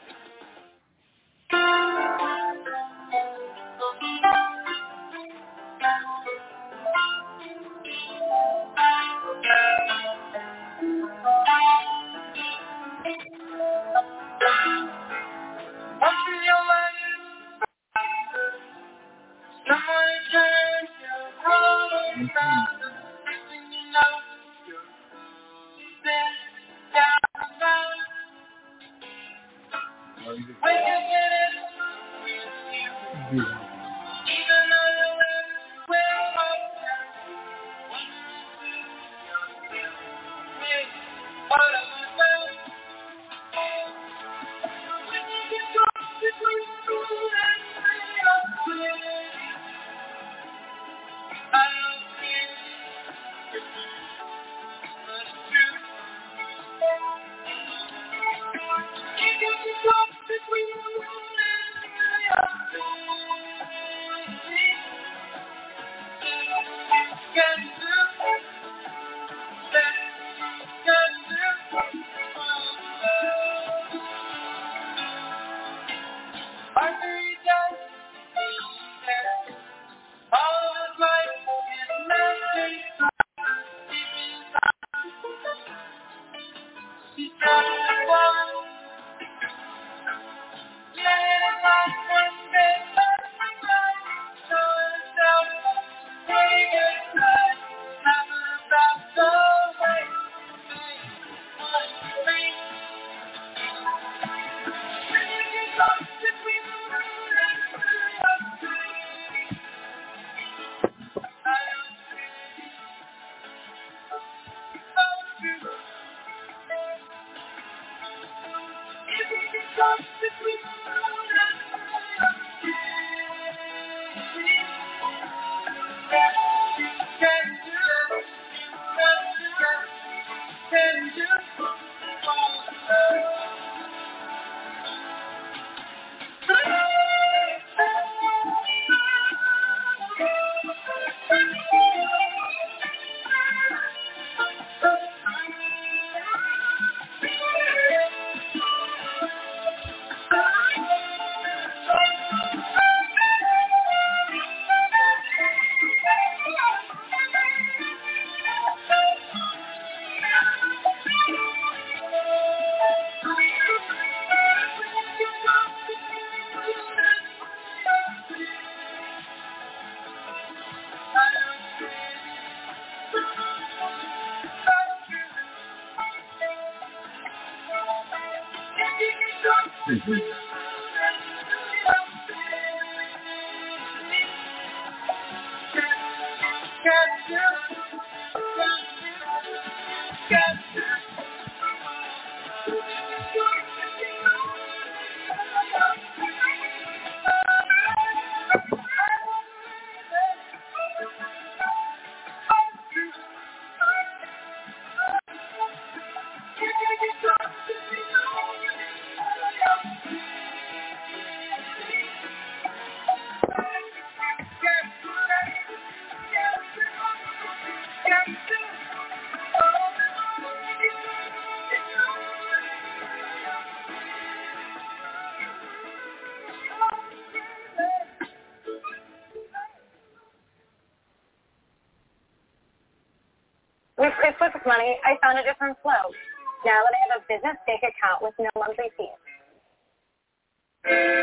[SPEAKER 9] With QuickBooks Money, I found a different flow. Now that I have a business bank account with no monthly fees.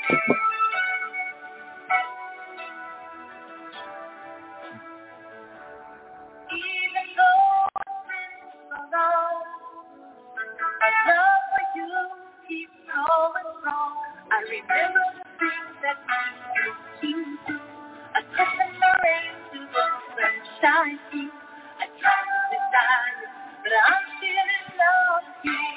[SPEAKER 5] Even though it's been so long, my love for you keeps going strong. I remember the things that we used to do. I took the rain to the sunshine too. I tried to deny it, but I'm still in love with you.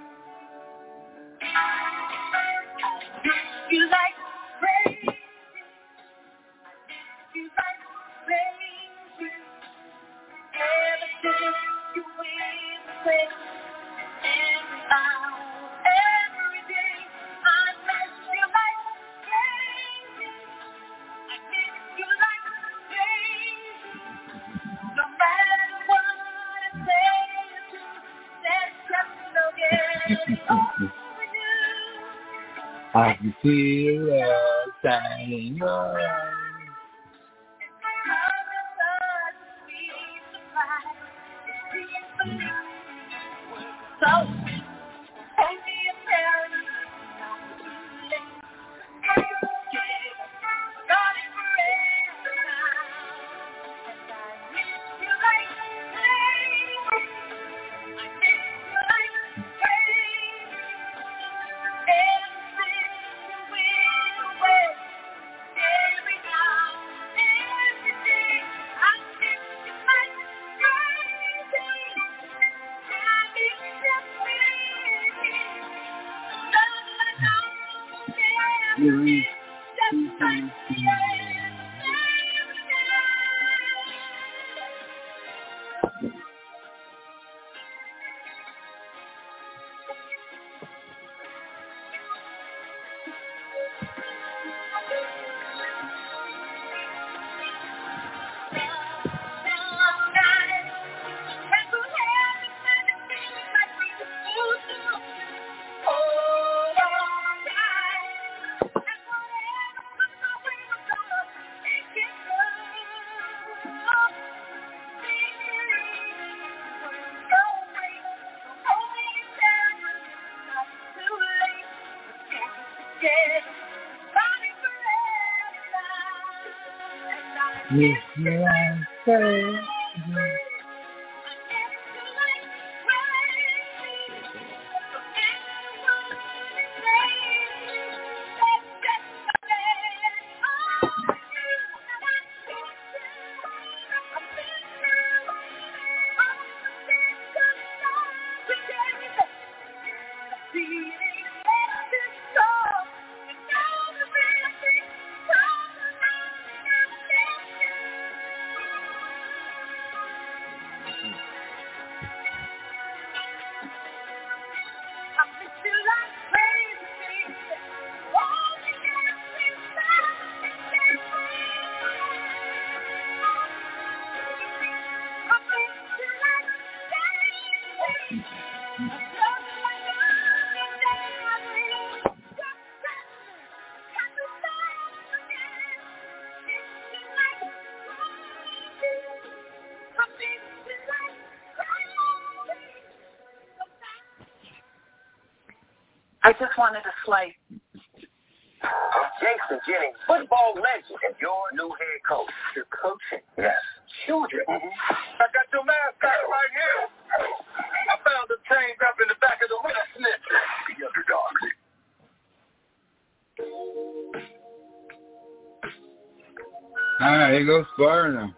[SPEAKER 5] I miss you like crazy. I miss you like crazy. Ever since you went away, every hour, every day, I miss you like crazy. I miss you like crazy. No matter what I say to you, there's just no getting over you.
[SPEAKER 1] I can feel love shining on.
[SPEAKER 5] So, hold me and tell me not too late. Yeah, starting forever now. And I miss you like crazy. I miss you like crazy. Ever since you went away, every hour, every day, I miss you like crazy.
[SPEAKER 1] Miss you like crazy.
[SPEAKER 2] I just wanted a slice.
[SPEAKER 3] I'm Jason Jennings, football legend, and your new head coach. You're coaching? Yes. Children. Mm-hmm.
[SPEAKER 6] I got your mascot right here. I found the chains up in the back of the winter snitch.
[SPEAKER 3] The underdog.
[SPEAKER 1] All right, here goes Spar now.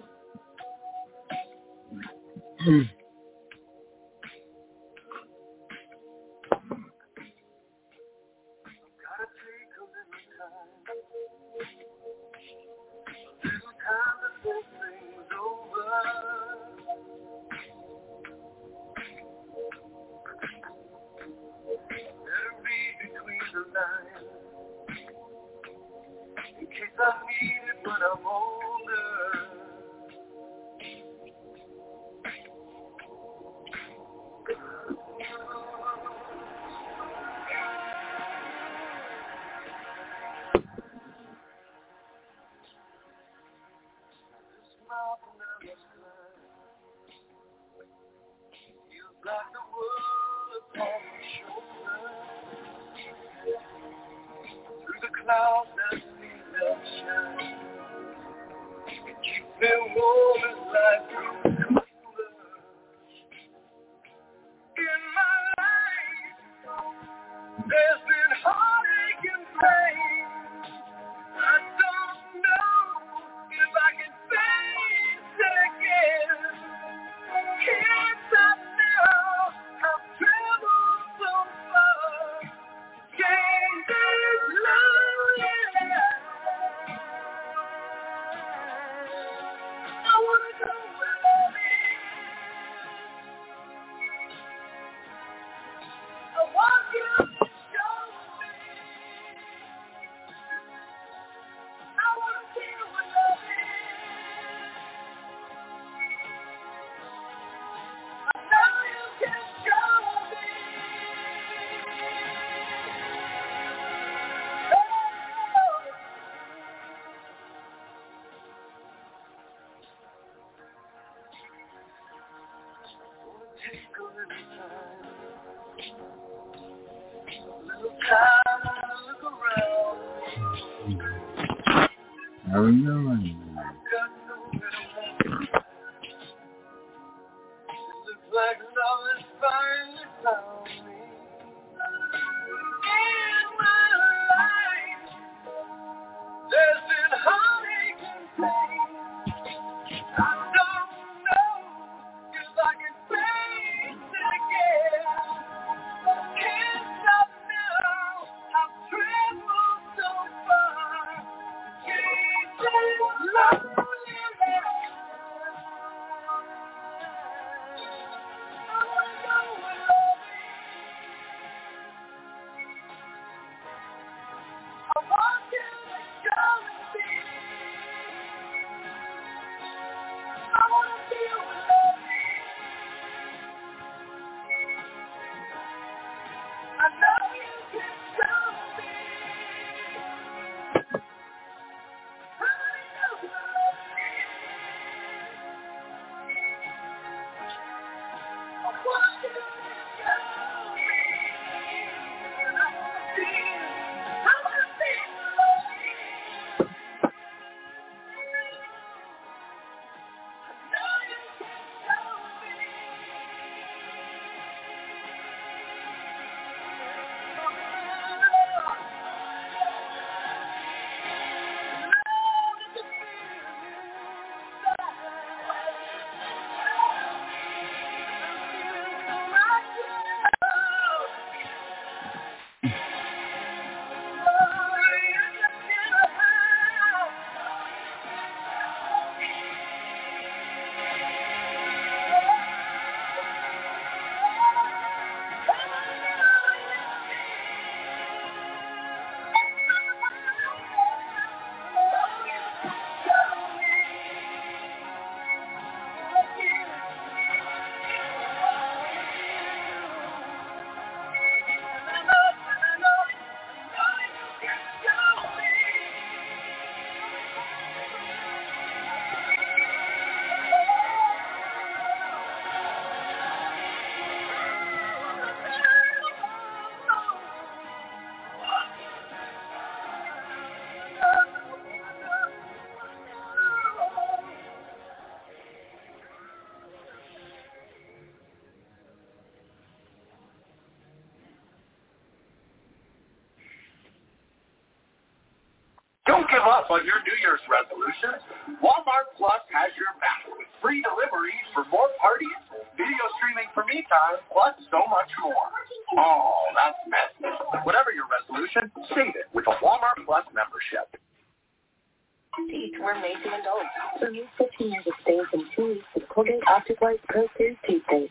[SPEAKER 5] In case I need it when I'm older. clouds that see the shine. Keep me warm as life grows cooler. In my life, there's been heartache and pain. I don't know if I can face it again. Can't stop now, I've traveled so far. Change is lonely. I wanna go where love is. I want you to show me. I wanna feel what love is. I know you can show me. Take a little time, a little time to look around.
[SPEAKER 1] How are you doing?
[SPEAKER 5] Got nowhere to run. It looks like love has finally found me. In my life, there's been heartache and pain. I don't know if I can face it again. Can't stop now, I've traveled so far. Can't take lonely now. I wanna go where love is. I want you to show me. I wanna feel what love is. I know you can show me. I know what love is. I want you to show me. And I wanna feel, I wanna feel what love is. I know you can show me.
[SPEAKER 3] Don't give up on your New Year's resolutions. Walmart Plus has your back with free deliveries for more parties, video streaming for me time, plus so much more. Oh, that's messy. Whatever your resolution, save it with a Walmart Plus membership.
[SPEAKER 2] Teeth were made to adults. So use fifteen years of stains in two weeks with Colgate Optic White Pro Series toothpaste.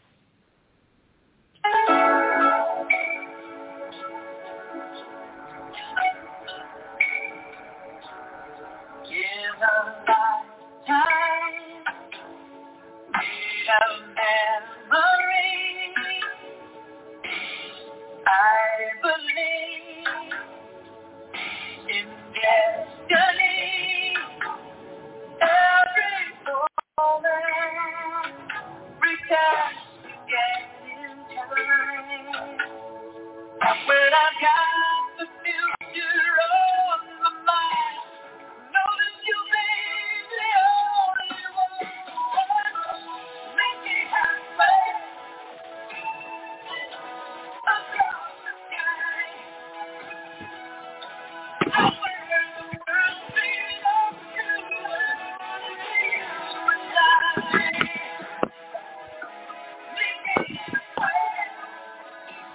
[SPEAKER 5] In a lifetime, we have memories. I believe in destiny. Every moment, recast again in time. When I got the future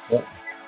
[SPEAKER 1] Yep.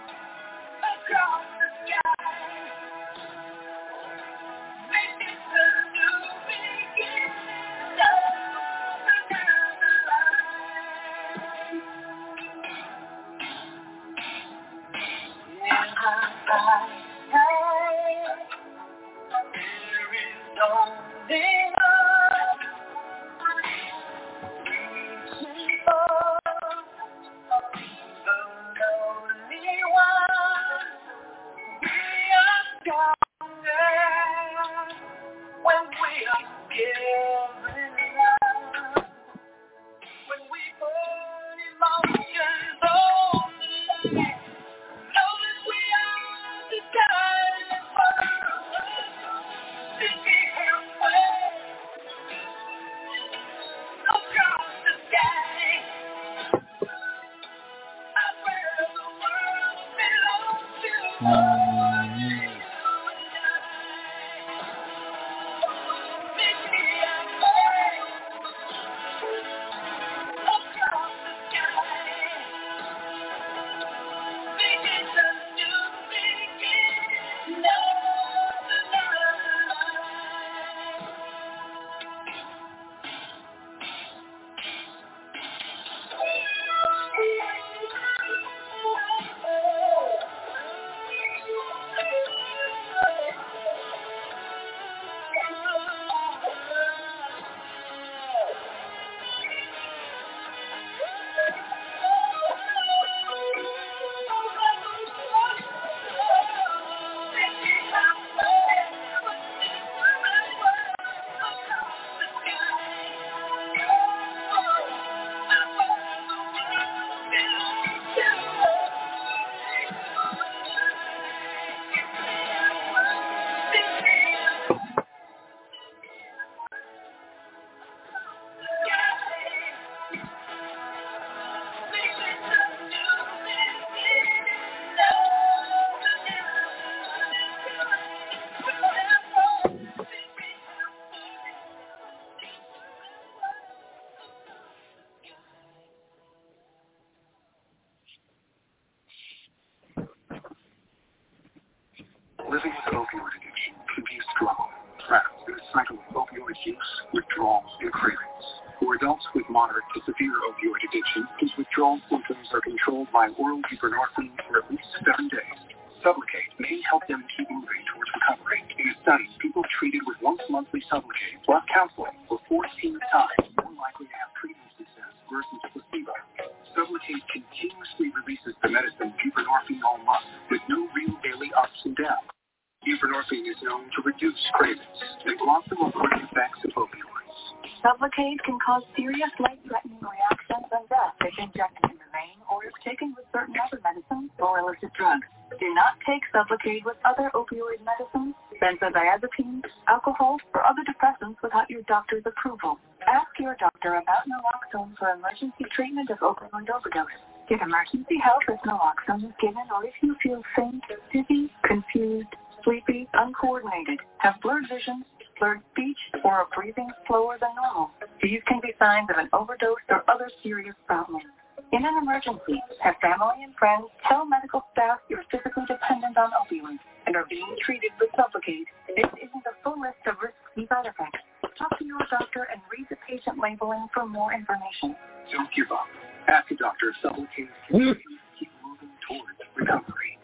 [SPEAKER 3] Living with opioid addiction can be a struggle, trapped in a cycle of opioid use, withdrawal, and cravings. For adults with moderate to severe opioid addiction, whose withdrawal symptoms are controlled by oral buprenorphine for at least seven days, Sublocade may help them keep moving towards recovery. In a study, people treated with once-monthly Sublocade plus counseling were fourteen times more likely to have treatment success versus placebo. Sublocade continuously releases the medicine buprenorphine all month with no real daily ups and downs. Buprenorphine is known to reduce cravings and block the rewarding effects of opioids.
[SPEAKER 2] Sublocade can cause serious life-threatening reactions and death if injected in the vein or if taken with certain other medicines or illicit drugs. Do not take Sublocade with other opioid medicines, benzodiazepines, alcohol, or other depressants without your doctor's approval. Ask your doctor about naloxone for emergency treatment of opioid overdose. Get emergency help if naloxone is given or if you feel faint, dizzy, confused, sleepy, uncoordinated, have blurred vision, blurred speech, or are breathing slower than normal. These can be signs of an overdose or other serious problems. In an emergency, have family and friends tell medical staff you're physically dependent on opioids and are being treated with Sublocade. This isn't a full list of risks and side effects. Talk to your doctor and read the patient labeling for more information.
[SPEAKER 3] Don't give up. Ask a doctor if Sublocade can help you keep moving towards recovery.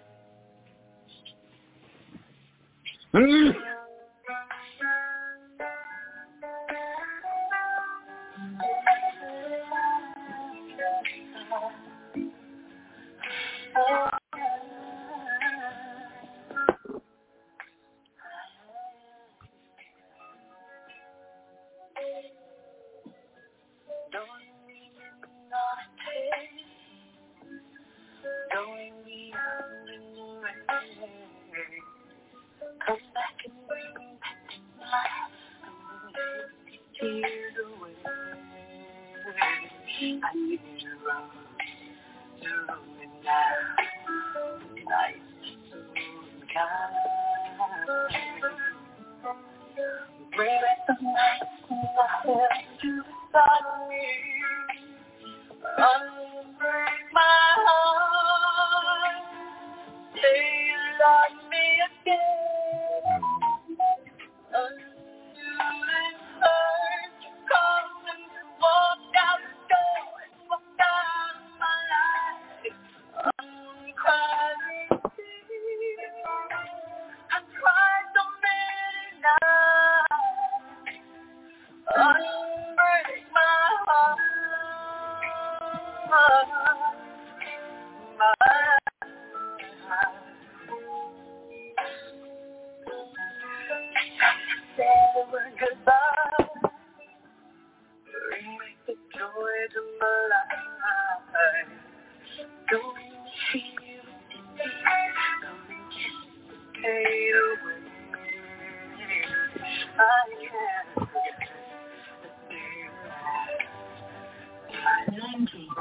[SPEAKER 2] Come back and bring life and tears away. I need you to run, to me now, nice and kind. Bring back the nights when I held you beside me. Unbreak my heart.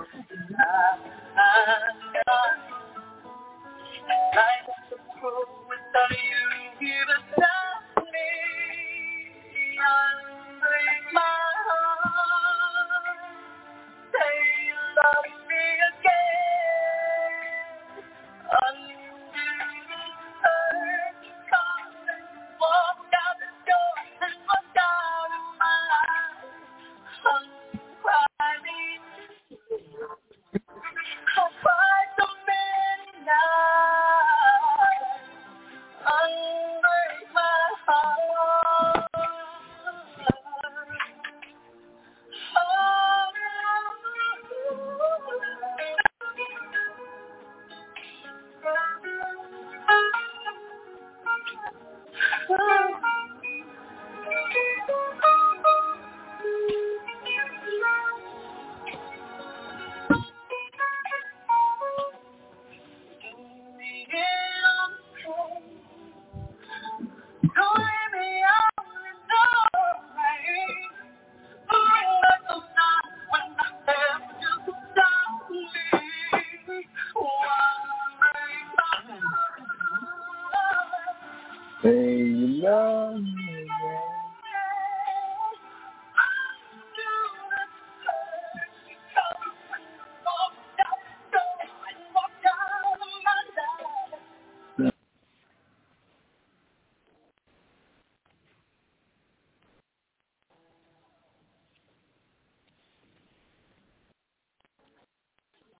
[SPEAKER 1] Say you love me.